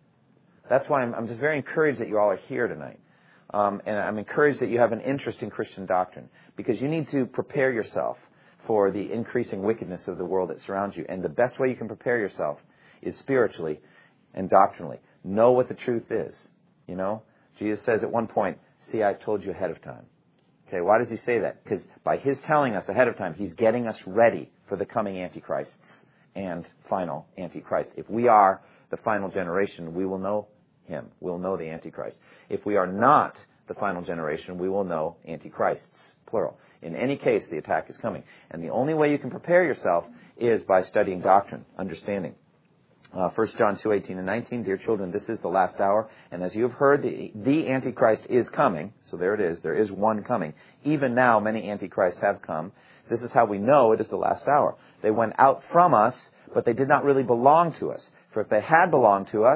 That's why I'm, I'm just very encouraged that you all are here tonight. Um, and I'm encouraged that you have an interest in Christian doctrine, because you need to prepare yourself for the increasing wickedness of the world that surrounds you. And the best way you can prepare yourself is spiritually and doctrinally. Know what the truth is. You know, Jesus says at one point, see, I told you ahead of time. Okay, why does he say that? Because by his telling us ahead of time, he's getting us ready for the coming Antichrists and final Antichrist. If we are the final generation, we will know him. We'll know the Antichrist. If we are not the final generation, we will know Antichrists, plural. In any case, the attack is coming. And the only way you can prepare yourself is by studying doctrine, understanding. Uh, First John two eighteen and nineteen, dear children, this is the last hour, and as you have heard, the, the Antichrist is coming. So there it is. There is one coming. Even now, many Antichrists have come. This is how we know it is the last hour. They went out from us, but they did not really belong to us. For if they had belonged to us,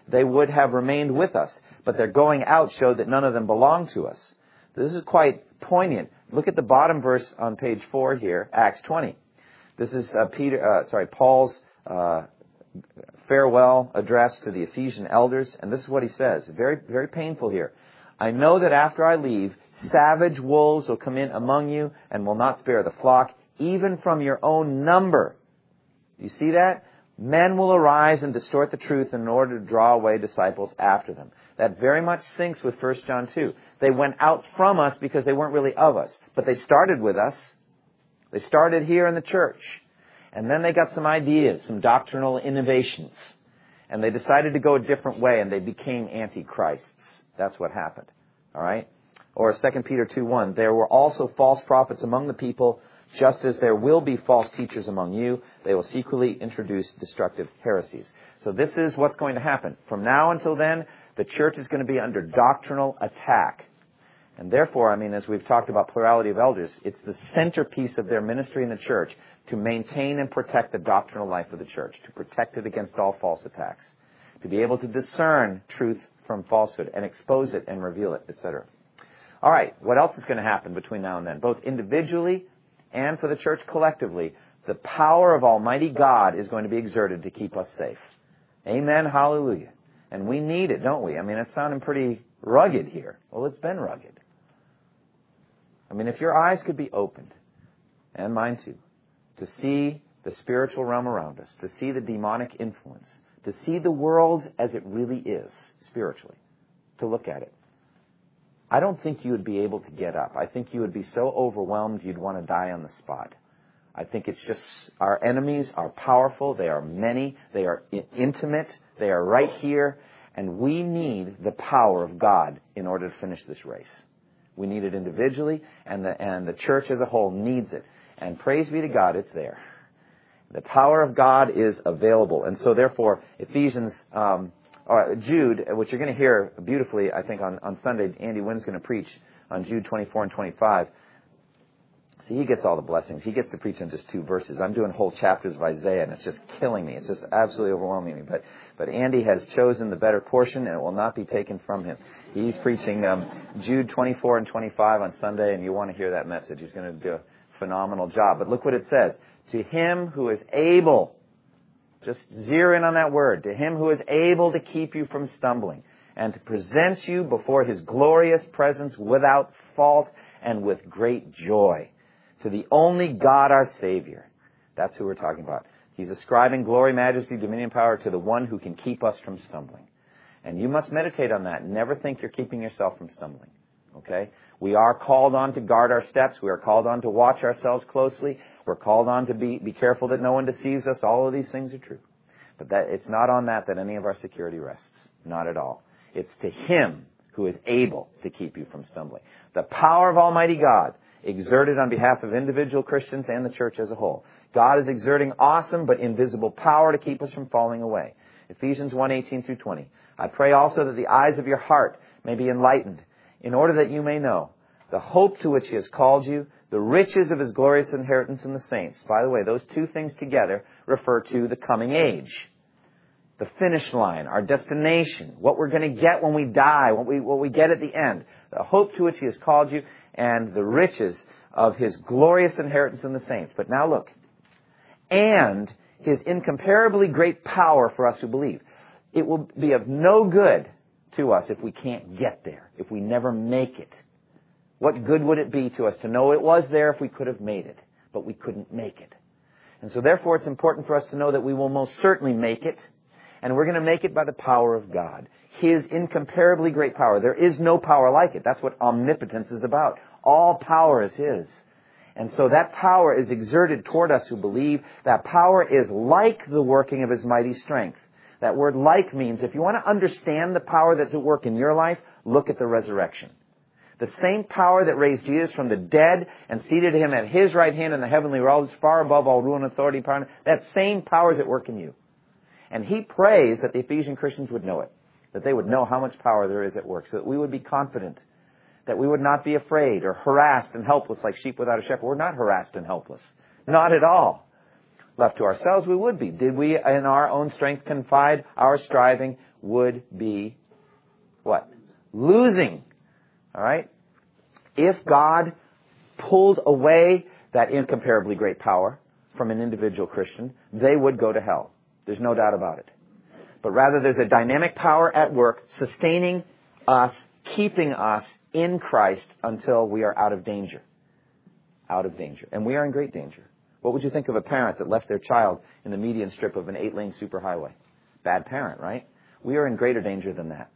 they would have remained with us. But their going out showed that none of them belonged to us. This is quite poignant. Look at the bottom verse on page four here, Acts twenty. This is uh, Peter, uh, sorry, Paul's uh, farewell address to the Ephesian elders, and this is what he says. Very, very painful here. I know that after I leave, savage wolves will come in among you and will not spare the flock, even from your own number. You see that? Men will arise and distort the truth in order to draw away disciples after them. That very much syncs with First John two. They went out from us because they weren't really of us, but they started with us. They started here in the church. And then they got some ideas, some doctrinal innovations. And they decided to go a different way, and they became antichrists. That's what happened. All right? Or Second Peter two one, there were also false prophets among the people, just as there will be false teachers among you. They will secretly introduce destructive heresies. So this is what's going to happen. From now until then, the church is going to be under doctrinal attack. And therefore, I mean, as we've talked about plurality of elders, it's the centerpiece of their ministry in the church to maintain and protect the doctrinal life of the church, to protect it against all false attacks, to be able to discern truth from falsehood and expose it and reveal it, et cetera. All right, what else is going to happen between now and then? Both individually and for the church collectively, the power of Almighty God is going to be exerted to keep us safe. Amen, hallelujah. And we need it, don't we? I mean, it's sounding pretty rugged here. Well, it's been rugged. I mean, if your eyes could be opened, and mine too, to see the spiritual realm around us, to see the demonic influence, to see the world as it really is, spiritually, to look at it, I don't think you would be able to get up. I think you would be so overwhelmed you'd want to die on the spot. I think it's just, our enemies are powerful, they are many, they are intimate, they are right here, and we need the power of God in order to finish this race. We need it individually, and the, and the church as a whole needs it. And praise be to God, it's there. The power of God is available. And so therefore, Ephesians, um, or Jude, which you're going to hear beautifully, I think, on, on Sunday, Andy Wynn's going to preach on Jude twenty-four and twenty-five. See, he gets all the blessings. He gets to preach on just two verses. I'm doing whole chapters of Isaiah, and it's just killing me. It's just absolutely overwhelming me. But but Andy has chosen the better portion, and it will not be taken from him. He's preaching um, Jude twenty-four and twenty-five on Sunday, and you want to hear that message. He's going to do a phenomenal job. But look what it says. To him who is able, just zero in on that word, to him who is able to keep you from stumbling and to present you before his glorious presence without fault and with great joy. To the only God our Savior. That's who we're talking about. He's ascribing glory, majesty, dominion, power to the one who can keep us from stumbling. And you must meditate on that. Never think you're keeping yourself from stumbling. Okay? We are called on to guard our steps. We are called on to watch ourselves closely. We're called on to be, be careful that no one deceives us. All of these things are true. But that it's not on that that any of our security rests. Not at all. It's to him who is able to keep you from stumbling. The power of Almighty God exerted on behalf of individual Christians and the church as a whole. God is exerting awesome but invisible power to keep us from falling away. Ephesians one, eighteen through twenty. I pray also that the eyes of your heart may be enlightened, in order that you may know the hope to which he has called you, the riches of his glorious inheritance in the saints. By the way, those two things together refer to the coming age. The finish line, our destination, what we're going to get when we die, what we, what we get at the end. The hope to which he has called you, and the riches of his glorious inheritance in the saints. But now look. And his incomparably great power for us who believe. It will be of no good to us if we can't get there, if we never make it. What good would it be to us to know it was there if we could have made it, but we couldn't make it? And so therefore it's important for us to know that we will most certainly make it, and we're going to make it by the power of God. His incomparably great power. There is no power like it. That's what omnipotence is about. All power is his. And so that power is exerted toward us who believe. That power is like the working of his mighty strength. That word like means if you want to understand the power that's at work in your life, look at the resurrection. The same power that raised Jesus from the dead and seated him at his right hand in the heavenly realms, far above all rule and authority, power, that same power is at work in you. And he prays that the Ephesian Christians would know it, that they would know how much power there is at work, so that we would be confident, that we would not be afraid or harassed and helpless like sheep without a shepherd. We're not harassed and helpless. Not at all. Left to ourselves, we would be. Did we in our own strength confide our striving? would be what? Losing. All right? If God pulled away that incomparably great power from an individual Christian, they would go to hell. There's no doubt about it. But rather, there's a dynamic power at work sustaining us, keeping us in Christ until we are out of danger. Out of danger. And we are in great danger. What would you think of a parent that left their child in the median strip of an eight-lane superhighway? Bad parent, right? We are in greater danger than that.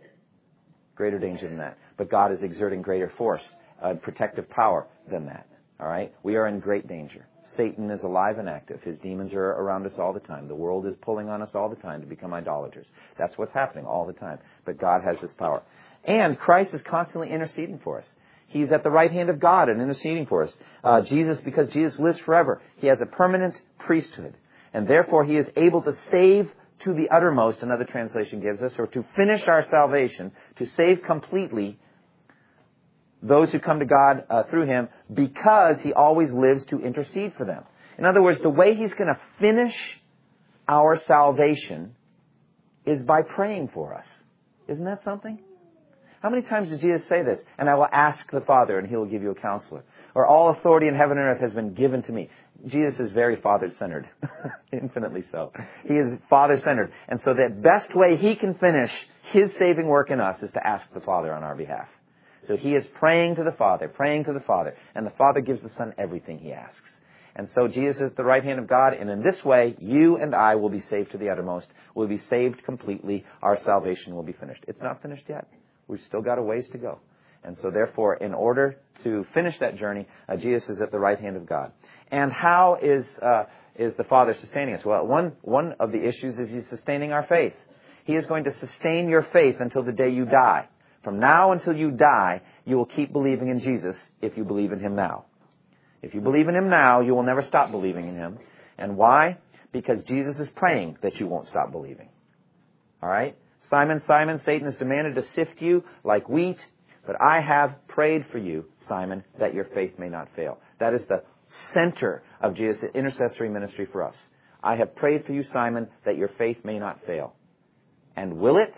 Greater danger than that. But God is exerting greater force, uh, protective power than that. All right? We are in great danger. Satan is alive and active. His demons are around us all the time. The world is pulling on us all the time to become idolaters. That's what's happening all the time. But God has this power. And Christ is constantly interceding for us. He's at the right hand of God and interceding for us. Uh, Jesus, because Jesus lives forever, He has a permanent priesthood. And therefore, He is able to save to the uttermost, another translation gives us, or to finish our salvation, to save completely those who come to God uh, through Him, because He always lives to intercede for them. In other words, the way He's going to finish our salvation is by praying for us. Isn't that something? How many times does Jesus say this? And I will ask the Father, and He will give you a counselor. Or all authority in heaven and earth has been given to me. Jesus is very Father-centered. Infinitely so. He is Father-centered. And so the best way He can finish His saving work in us is to ask the Father on our behalf. So He is praying to the Father, praying to the Father. And the Father gives the Son everything He asks. And so Jesus is at the right hand of God. And in this way, you and I will be saved to the uttermost. We'll be saved completely. Our salvation will be finished. It's not finished yet. We've still got a ways to go. And so therefore, in order to finish that journey, uh, Jesus is at the right hand of God. And how is uh, is the Father sustaining us? Well, one one of the issues is He's sustaining our faith. He is going to sustain your faith until the day you die. From now until you die, you will keep believing in Jesus if you believe in Him now. If you believe in Him now, you will never stop believing in Him. And why? Because Jesus is praying that you won't stop believing. All right? Simon, Simon, Satan has demanded to sift you like wheat. But I have prayed for you, Simon, that your faith may not fail. That is the center of Jesus' intercessory ministry for us. I have prayed for you, Simon, that your faith may not fail. And will it?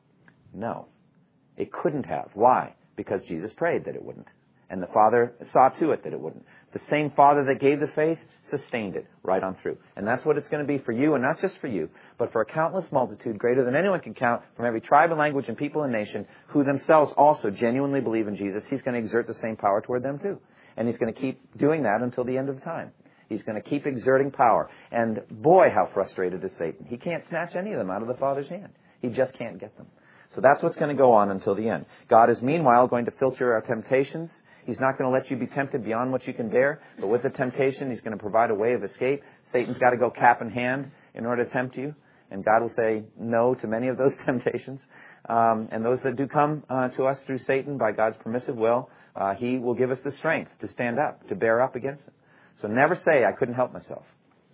No. It couldn't have. Why? Because Jesus prayed that it wouldn't. And the Father saw to it that it wouldn't. The same Father that gave the faith sustained it right on through. And that's what it's going to be for you, and not just for you, but for a countless multitude greater than anyone can count from every tribe and language and people and nation who themselves also genuinely believe in Jesus. He's going to exert the same power toward them too. And He's going to keep doing that until the end of time. He's going to keep exerting power. And boy, how frustrated is Satan. He can't snatch any of them out of the Father's hand. He just can't get them. So that's what's going to go on until the end. God is meanwhile going to filter our temptations. He's not going to let you be tempted beyond what you can bear. But with the temptation, He's going to provide a way of escape. Satan's got to go cap in hand in order to tempt you. And God will say no to many of those temptations. Um, and those that do come uh, to us through Satan by God's permissive will, uh, He will give us the strength to stand up, to bear up against it. So never say, I couldn't help myself.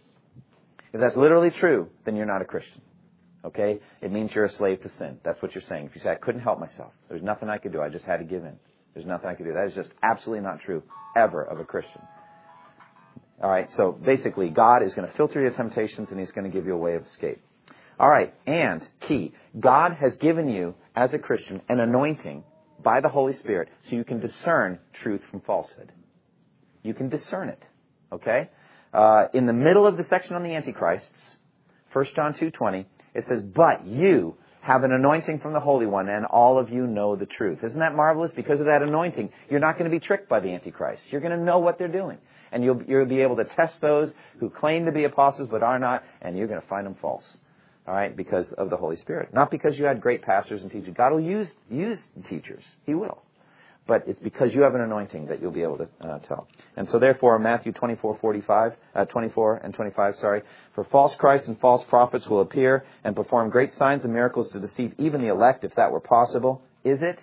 If that's literally true, then you're not a Christian. Okay? It means you're a slave to sin. That's what you're saying. If you say, I couldn't help myself, there's nothing I could do, I just had to give in. There's nothing I could do. That is just absolutely not true, ever, of a Christian. All right, so basically, God is going to filter your temptations, and He's going to give you a way of escape. All right, and key, God has given you, as a Christian, an anointing by the Holy Spirit so you can discern truth from falsehood. You can discern it, okay? Uh, in the middle of the section on the Antichrists, First John two twenty, it says, but you have an anointing from the Holy One, and all of you know the truth. Isn't that marvelous? Because of that anointing, you're not going to be tricked by the Antichrist. You're going to know what they're doing. And you'll, you'll be able to test those who claim to be apostles but are not, and you're going to find them false. All right? Because of the Holy Spirit. Not because you had great pastors and teachers. God will use, use teachers. He will. But it's because you have an anointing that you'll be able to uh, tell. And so therefore, Matthew twenty-four forty-five, uh, twenty-four and twenty-five, sorry, for false Christs and false prophets will appear and perform great signs and miracles to deceive even the elect, if that were possible. Is it?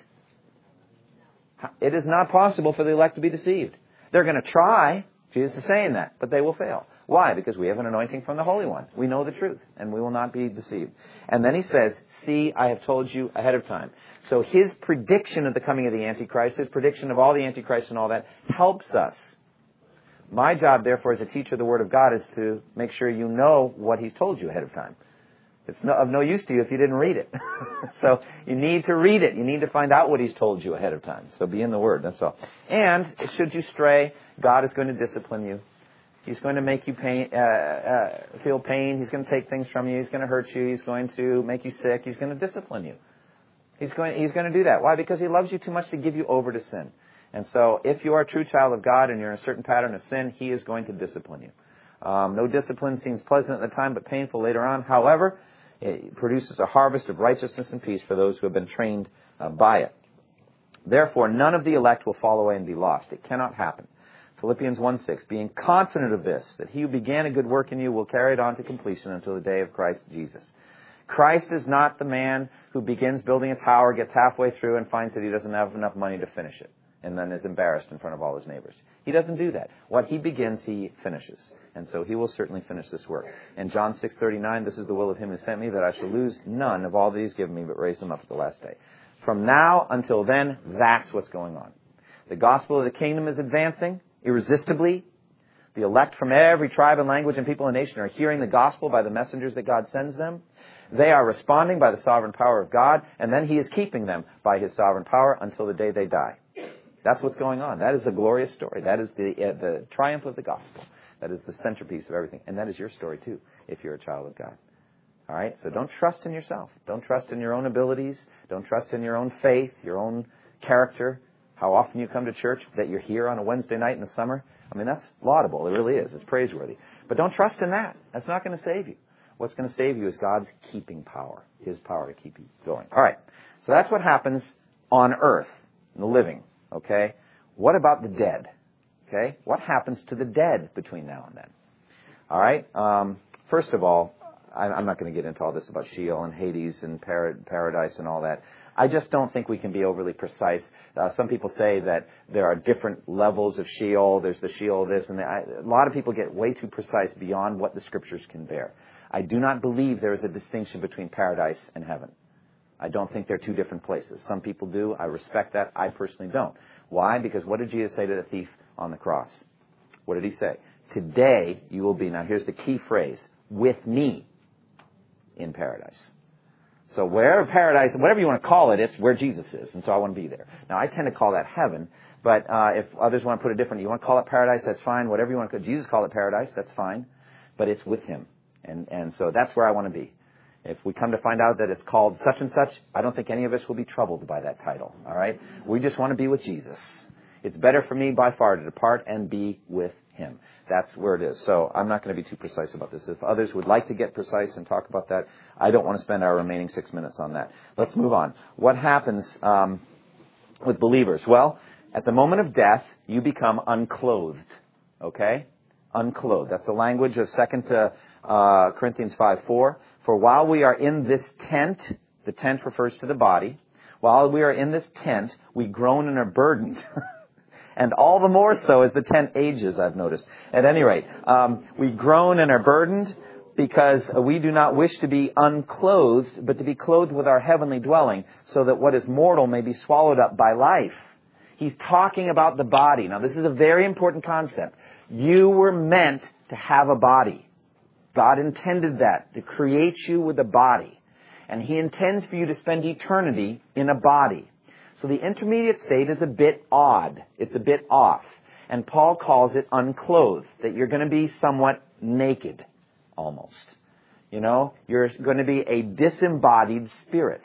It is not possible for the elect to be deceived. They're going to try. Jesus is saying that, but they will fail. Why? Because we have an anointing from the Holy One. We know the truth, and we will not be deceived. And then He says, see, I have told you ahead of time. So His prediction of the coming of the Antichrist, His prediction of all the Antichrists and all that, helps us. My job, therefore, as a teacher of the Word of God is to make sure you know what He's told you ahead of time. It's no, of no use to you if you didn't read it. So you need to read it. You need to find out what He's told you ahead of time. So be in the Word, that's all. And should you stray, God is going to discipline you. He's going to make you pain, uh, uh, feel pain. He's going to take things from you. He's going to hurt you. He's going to make you sick. He's going to discipline you. He's going, he's going to do that. Why? Because He loves you too much to give you over to sin. And so if you are a true child of God and you're in a certain pattern of sin, He is going to discipline you. Um, no discipline seems pleasant at the time, but painful later on. However, it produces a harvest of righteousness and peace for those who have been trained uh, by it. Therefore, none of the elect will fall away and be lost. It cannot happen. Philippians one six, being confident of this, that He who began a good work in you will carry it on to completion until the day of Christ Jesus. Christ is not the man who begins building a tower, gets halfway through, and finds that he doesn't have enough money to finish it, and then is embarrassed in front of all his neighbors. He doesn't do that. What He begins, He finishes. And so He will certainly finish this work. In John six thirty-nine, this is the will of Him who sent me, that I shall lose none of all that He's given me, but raise them up at the last day. From now until then, that's what's going on. The gospel of the kingdom is advancing irresistibly. The elect from every tribe and language and people and nation are hearing the gospel by the messengers that God sends them. They are responding by the sovereign power of God, and then He is keeping them by His sovereign power until the day they die. That's what's going on. That is a glorious story. That is the uh, the triumph of the gospel. That is the centerpiece of everything. And that is your story, too, if you're a child of God. All right? So don't trust in yourself. Don't trust in your own abilities. Don't trust in your own faith, your own character, how often you come to church, that you're here on a Wednesday night in the summer. I mean, that's laudable. It really is. It's praiseworthy. But don't trust in that. That's not going to save you. What's going to save you is God's keeping power, His power to keep you going. All right. So that's what happens on earth, in the living. Okay? What about the dead? Okay? What happens to the dead between now and then? All right? Um, first of all, I, I'm not going to get into all this about Sheol and Hades and para- paradise and all that. I just don't think we can be overly precise. Uh, some people say that there are different levels of Sheol. There's the Sheol this and that. I, a lot of people get way too precise beyond what the Scriptures can bear. I do not believe there is a distinction between paradise and heaven. I don't think they're two different places. Some people do. I respect that. I personally don't. Why? Because what did Jesus say to the thief on the cross? What did He say? Today you will be, now here's the key phrase, with me in paradise. So wherever paradise, whatever you want to call it, it's where Jesus is. And so I want to be there. Now I tend to call that heaven, but uh, if others want to put it different, you want to call it paradise, that's fine. Whatever you want to call it, Jesus called it paradise, that's fine. But it's with Him. And, and so that's where I want to be. If we come to find out that it's called such and such, I don't think any of us will be troubled by that title. All right? We just want to be with Jesus. It's better for me by far to depart and be with Him. That's where it is. So I'm not going to be too precise about this. If others would like to get precise and talk about that, I don't want to spend our remaining six minutes on that. Let's move on. What happens um, with believers? Well, at the moment of death, you become unclothed. Okay? Unclothed. That's the language of Second uh, Corinthians five four. For while we are in this tent, the tent refers to the body, while we are in this tent, we groan and are burdened. And all the more so as the tent ages, I've noticed. At any rate, um, we groan and are burdened because we do not wish to be unclothed, but to be clothed with our heavenly dwelling, so that what is mortal may be swallowed up by life. He's talking about the body. Now, this is a very important concept. You were meant to have a body. God intended that, to create you with a body. And He intends for you to spend eternity in a body. So the intermediate state is a bit odd. It's a bit off. And Paul calls it unclothed, that you're going to be somewhat naked, almost. You know, you're going to be a disembodied spirit.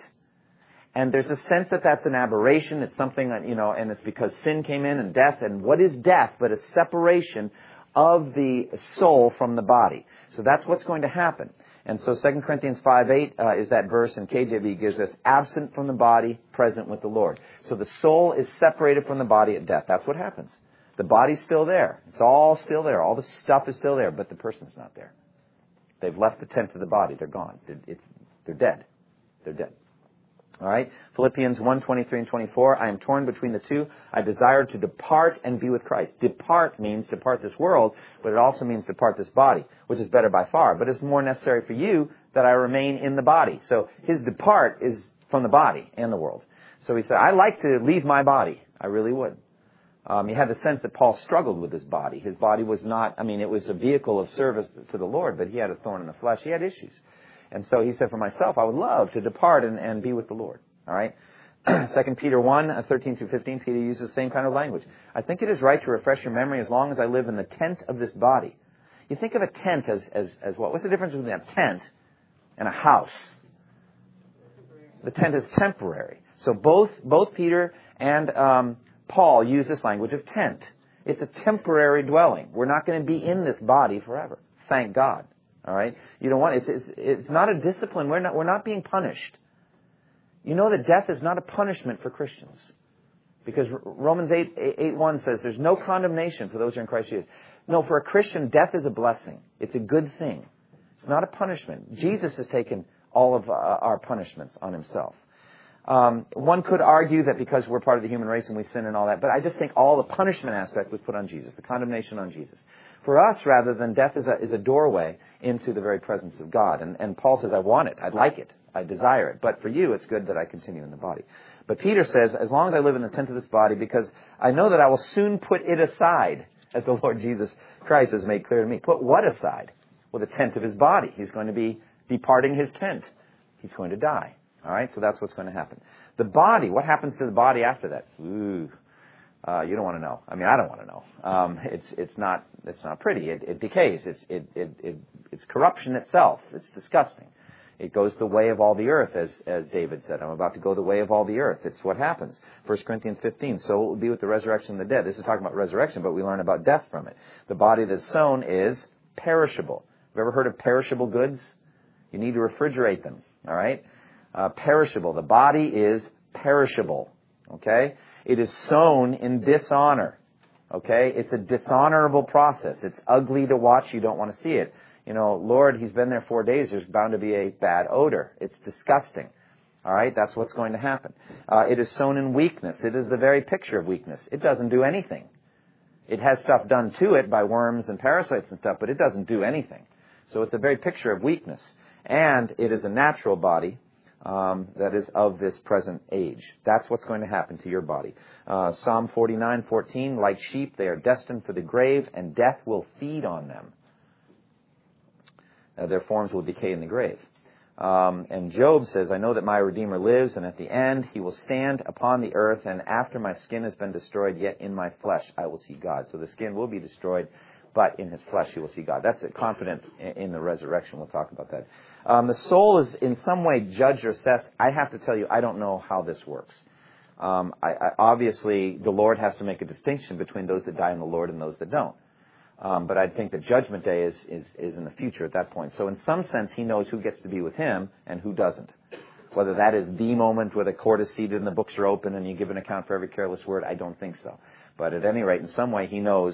And there's a sense that that's an aberration. It's something that, you know, and it's because sin came in and death. And what is death but a separation of the soul from the body? So that's what's going to happen. And so Second Corinthians five eight uh, is that verse, and K J V gives us absent from the body, present with the Lord. So the soul is separated from the body at death. That's what happens. The body's still there. It's all still there. All the stuff is still there, but the person's not there. They've left the tent of the body. They're gone. They're, it's, they're dead. They're dead. All right. Philippians one twenty-three and twenty-four. I am torn between the two. I desire to depart and be with Christ. Depart means depart this world, but it also means depart this body, which is better by far. But it's more necessary for you that I remain in the body. So his depart is from the body and the world. So he said, I like to leave my body. I really would. Um, you had the sense that Paul struggled with his body. His body was not, I mean, it was a vehicle of service to the Lord, but he had a thorn in the flesh. He had issues. And so he said, for myself, I would love to depart and, and be with the Lord. All right? Second Peter one, thirteen through fifteen, Peter uses the same kind of language. I think it is right to refresh your memory as long as I live in the tent of this body. You think of a tent as, as, as what? What's the difference between a tent and a house? The tent is temporary. So both both Peter and um, Paul use this language of tent. It's a temporary dwelling. We're not going to be in this body forever. Thank God. All right? You don't want it's it's it's not a discipline. We're not we're not being punished. You know that death is not a punishment for Christians. Because Romans eight, eight one says there's no condemnation for those who are in Christ Jesus. No, for a Christian, death is a blessing. It's a good thing. It's not a punishment. Jesus has taken all of uh, our punishments on himself. Um, one could argue that because we're part of the human race and we sin and all that, but I just think all the punishment aspect was put on Jesus, the condemnation on Jesus. For us, rather than death is a, is a doorway into the very presence of God. And, and Paul says, I want it. I'd like it. I desire it. But for you, it's good that I continue in the body. But Peter says, as long as I live in the tent of this body, because I know that I will soon put it aside, as the Lord Jesus Christ has made clear to me. Put what aside? Well, the tent of his body. He's going to be departing his tent. He's going to die. All right, so that's what's going to happen. The body, what happens to the body after that? Ooh, uh, you don't want to know. I mean, I don't want to know. Um, it's it's not it's not pretty. It, it decays. It's it, it it it's corruption itself. It's disgusting. It goes the way of all the earth, as as David said. I'm about to go the way of all the earth. It's what happens. First Corinthians fifteen. So it will be with the resurrection of the dead. This is talking about resurrection, but we learn about death from it. The body that's sown is perishable. Have you ever heard of perishable goods? You need to refrigerate them. All right. Uh, perishable. The body is perishable. Okay? It is sown in dishonor. Okay? It's a dishonorable process. It's ugly to watch. You don't want to see it. You know, Lord, he's been there four days. There's bound to be a bad odor. It's disgusting. All right? That's what's going to happen. Uh, it is sown in weakness. It is the very picture of weakness. It doesn't do anything. It has stuff done to it by worms and parasites and stuff, but it doesn't do anything. So it's a very picture of weakness. And it is a natural body. Um, that is of this present age. That's what's going to happen to your body. Uh, Psalm forty-nine fourteen, like sheep, they are destined for the grave, and death will feed on them. Uh, their forms will decay in the grave. Um, and Job says, I know that my Redeemer lives, and at the end he will stand upon the earth, and after my skin has been destroyed, yet in my flesh I will see God. So the skin will be destroyed, but in his flesh you will see God. That's confident in the resurrection. We'll talk about that. Um, the soul is in some way judged or assessed. I have to tell you, I don't know how this works. Um, I, I, obviously, the Lord has to make a distinction between those that die in the Lord and those that don't. Um, but I think that Judgment Day is, is, is in the future at that point. So in some sense, he knows who gets to be with him and who doesn't. Whether that is the moment where the court is seated and the books are open and you give an account for every careless word, I don't think so. But at any rate, in some way, he knows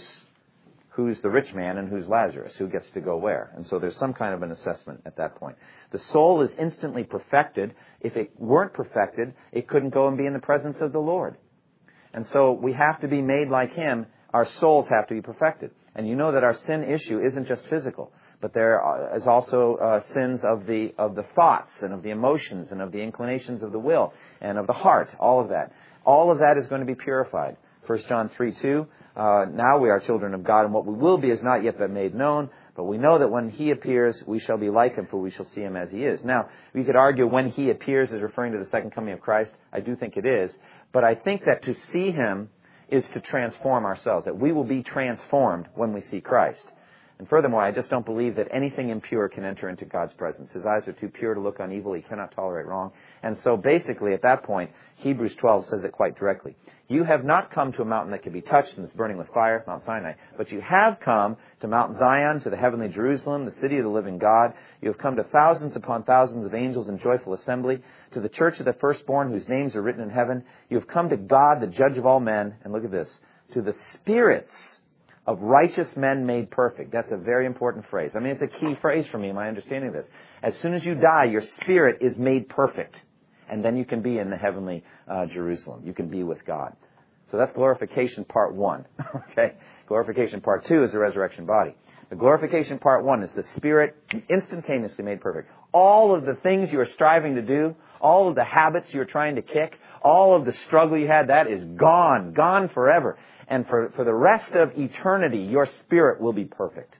who's the rich man and who's Lazarus, who gets to go where. And so there's some kind of an assessment at that point. The soul is instantly perfected. If it weren't perfected, it couldn't go and be in the presence of the Lord. And so we have to be made like him. Our souls have to be perfected. And you know that our sin issue isn't just physical, but there is also uh, sins of the of the thoughts and of the emotions and of the inclinations of the will and of the heart, all of that. All of that is going to be purified. First John three two, uh, now we are children of God, and what we will be has not yet been made known, but we know that when he appears, we shall be like him, for we shall see him as he is. Now, we could argue when he appears is referring to the second coming of Christ. I do think it is, but I think that to see him is to transform ourselves, that we will be transformed when we see Christ. And furthermore, I just don't believe that anything impure can enter into God's presence. His eyes are too pure to look on evil. He cannot tolerate wrong. And so basically at that point, Hebrews twelve says it quite directly. You have not come to a mountain that can be touched and is burning with fire, Mount Sinai, but you have come to Mount Zion, to the heavenly Jerusalem, the city of the living God. You have come to thousands upon thousands of angels in joyful assembly, to the church of the firstborn whose names are written in heaven. You have come to God, the judge of all men. And look at this, to the spirits of righteous men made perfect. That's a very important phrase. I mean, it's a key phrase for me in my understanding of this. As soon as you die, your spirit is made perfect. And then you can be in the heavenly uh, Jerusalem. You can be with God. So that's glorification part one. Okay? Glorification part two is the resurrection body. The glorification part one is the spirit instantaneously made perfect. All of the things you are striving to do, all of the habits you're trying to kick, all of the struggle you had, that is gone, gone forever. And for, for the rest of eternity, your spirit will be perfect.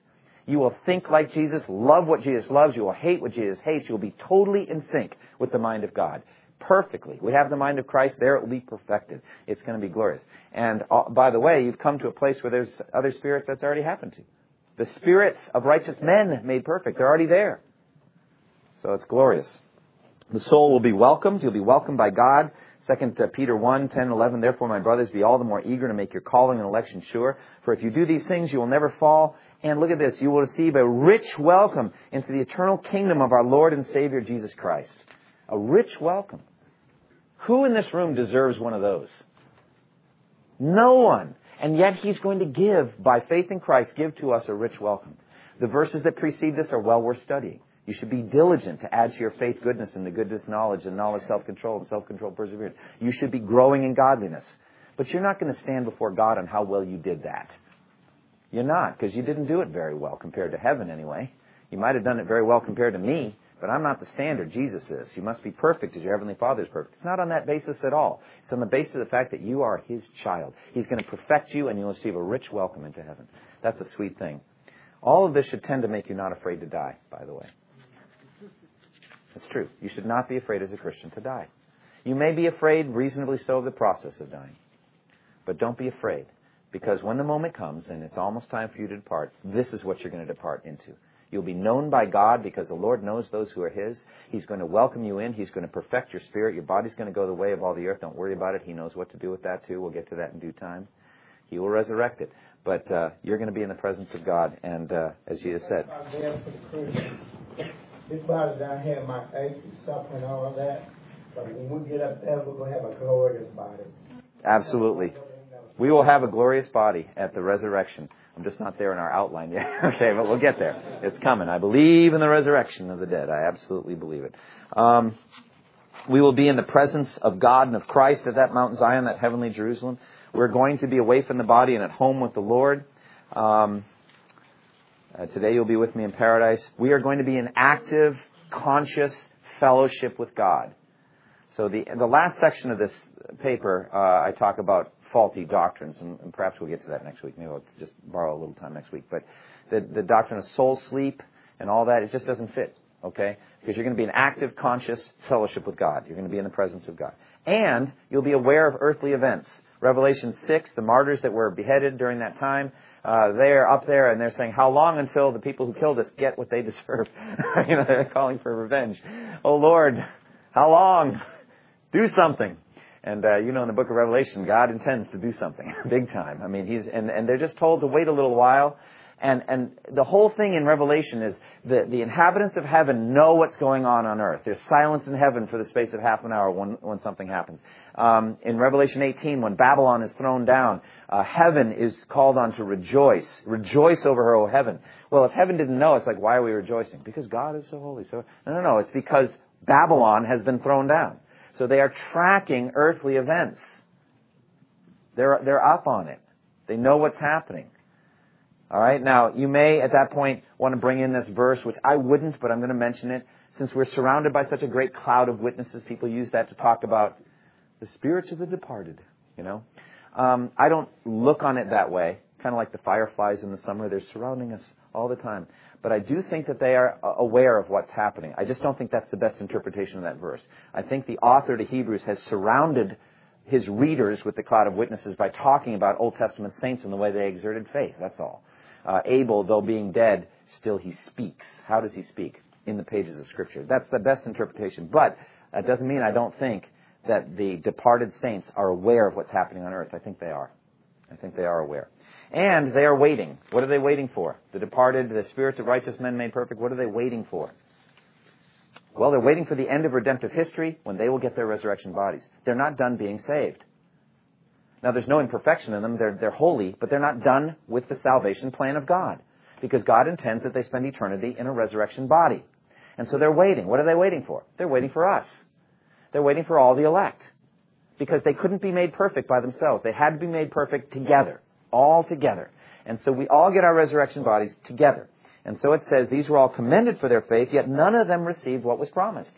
You will think like Jesus, love what Jesus loves. You will hate what Jesus hates. You will be totally in sync with the mind of God. Perfectly. We have the mind of Christ. There it will be perfected. It's going to be glorious. And uh, by the way, you've come to a place where there's other spirits that's already happened to. The spirits of righteous men made perfect. They're already there. So it's glorious. The soul will be welcomed. You'll be welcomed by God. Second Peter one, ten, eleven, therefore, my brothers, be all the more eager to make your calling and election sure. For if you do these things, you will never fall. And look at this. You will receive a rich welcome into the eternal kingdom of our Lord and Savior, Jesus Christ. A rich welcome. Who in this room deserves one of those? No one. And yet He's going to give, by faith in Christ, give to us a rich welcome. The verses that precede this are well worth studying. You should be diligent to add to your faith goodness, and the goodness knowledge, and knowledge self-control, and self-control perseverance. You should be growing in godliness. But you're not going to stand before God on how well you did that. You're not, because you didn't do it very well compared to heaven anyway. You might have done it very well compared to me, but I'm not the standard. Jesus is. You must be perfect as your Heavenly Father is perfect. It's not on that basis at all. It's on the basis of the fact that you are His child. He's going to perfect you, and you'll receive a rich welcome into heaven. That's a sweet thing. All of this should tend to make you not afraid to die, by the way. It's true. You should not be afraid as a Christian to die. You may be afraid, reasonably so, of the process of dying. But don't be afraid, because when the moment comes and it's almost time for you to depart, this is what you're going to depart into. You'll be known by God because the Lord knows those who are His. He's going to welcome you in. He's going to perfect your spirit. Your body's going to go the way of all the earth. Don't worry about it. He knows what to do with that too. We'll get to that in due time. He will resurrect it. But uh, you're going to be in the presence of God. And uh, as Jesus said, this body down here, my aches and suffering, all of that. But when we get up there, we're going to have a glorious body. Absolutely. We will have a glorious body at the resurrection. I'm just not there in our outline yet. Okay, but we'll get there. It's coming. I believe in the resurrection of the dead. I absolutely believe it. Um, we will be in the presence of God and of Christ at that Mount Zion, that heavenly Jerusalem. We're going to be away from the body and at home with the Lord. Um, uh, today you'll be with me in paradise. We are going to be in active, conscious fellowship with God. So the the last section of this paper, uh, I talk about faulty doctrines, and, and perhaps we'll get to that next week. Maybe I'll just borrow a little time next week. But the, the doctrine of soul sleep and all that, it just doesn't fit, okay? Because you're going to be in active, conscious fellowship with God. You're going to be in the presence of God. And you'll be aware of earthly events. Revelation six, the martyrs that were beheaded during that time, uh, they're up there and they're saying, how long until the people who killed us get what they deserve? You know, they're calling for revenge. Oh, Lord, how long? Do something. And, uh, you know, in the book of Revelation, God intends to do something big time. I mean, he's, and, and they're just told to wait a little while. And, and the whole thing in Revelation is the, the inhabitants of heaven know what's going on on earth. There's silence in heaven for the space of half an hour when, when something happens. Um, in Revelation eighteen, when Babylon is thrown down, uh, heaven is called on to rejoice. Rejoice over her, O heaven. Well, if heaven didn't know, it's like, why are we rejoicing? Because God is so holy. So, no, no, no. It's because Babylon has been thrown down. So they are tracking earthly events. They're, they're up on it. They know what's happening. All right. Now, you may at that point want to bring in this verse, which I wouldn't, but I'm going to mention it. Since we're surrounded by such a great cloud of witnesses, people use that to talk about the spirits of the departed, you know. Um, I don't look on it that way, kind of like the fireflies in the summer. They're surrounding us all the time. But I do think that they are aware of what's happening. I just don't think that's the best interpretation of that verse. I think the author to Hebrews has surrounded his readers with the cloud of witnesses by talking about Old Testament saints and the way they exerted faith. That's all. Uh, Abel, though being dead, still he speaks. How does he speak? In the pages of Scripture. That's the best interpretation. But that doesn't mean I don't think that the departed saints are aware of what's happening on earth. I think they are. I think they are aware. And they are waiting. What are they waiting for? The departed, the spirits of righteous men made perfect, what are they waiting for? Well, they're waiting for the end of redemptive history when they will get their resurrection bodies. They're not done being saved. Now, there's no imperfection in them. They're, they're holy, but they're not done with the salvation plan of God. Because God intends that they spend eternity in a resurrection body. And so they're waiting. What are they waiting for? They're waiting for us. They're waiting for all the elect. Because they couldn't be made perfect by themselves. They had to be made perfect together. All together. And so we all get our resurrection bodies together. And so it says, these were all commended for their faith, yet none of them received what was promised.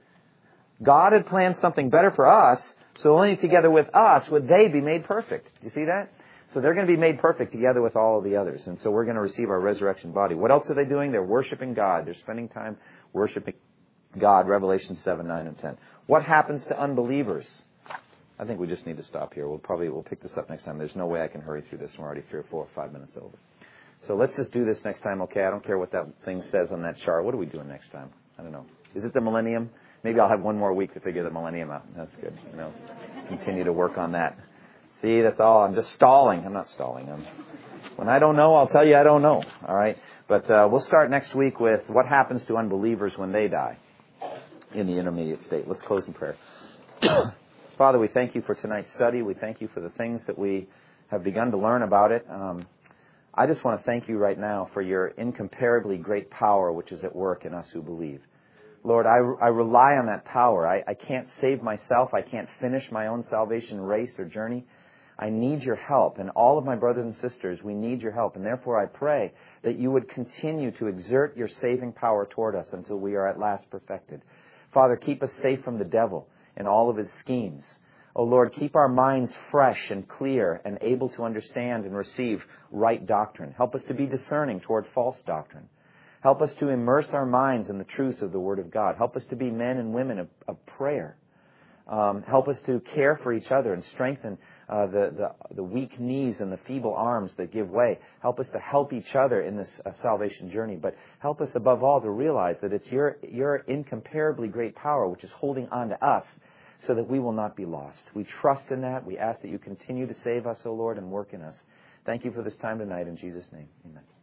God had planned something better for us, so only together with us would they be made perfect. You see that? So they're going to be made perfect together with all of the others. And so we're going to receive our resurrection body. What else are they doing? They're worshiping God. They're spending time worshiping God. Revelation seven, nine, and ten. What happens to unbelievers? I think we just need to stop here. We'll probably we'll pick this up next time. There's no way I can hurry through this. We're already three or four or five minutes over. So let's just do this next time, okay? I don't care what that thing says on that chart. What are we doing next time? I don't know. Is it the millennium? Maybe I'll have one more week to figure the millennium out. That's good. You know, continue to work on that. See, that's all. I'm just stalling. I'm not stalling. I'm, when I don't know, I'll tell you I don't know. All right? But uh, we'll start next week with what happens to unbelievers when they die in the intermediate state. Let's close in prayer. Father, we thank you for tonight's study. We thank you for the things that we have begun to learn about it. Um, I just want to thank you right now for your incomparably great power which is at work in us who believe. Lord, I, I rely on that power. I, I can't save myself. I can't finish my own salvation race or journey. I need your help. And all of my brothers and sisters, we need your help. And therefore I pray that you would continue to exert your saving power toward us until we are at last perfected. Father, keep us safe from the devil and all of his schemes. Oh Lord, keep our minds fresh and clear and able to understand and receive right doctrine. Help us to be discerning toward false doctrine. Help us to immerse our minds in the truths of the Word of God. Help us to be men and women of, of prayer. Um, help us to care for each other and strengthen uh, the, the, the weak knees and the feeble arms that give way. Help us to help each other in this uh, salvation journey. But help us above all to realize that it's your, your incomparably great power which is holding on to us so that we will not be lost. We trust in that. We ask that you continue to save us, O Lord, and work in us. Thank you for this time tonight. In Jesus' name, amen.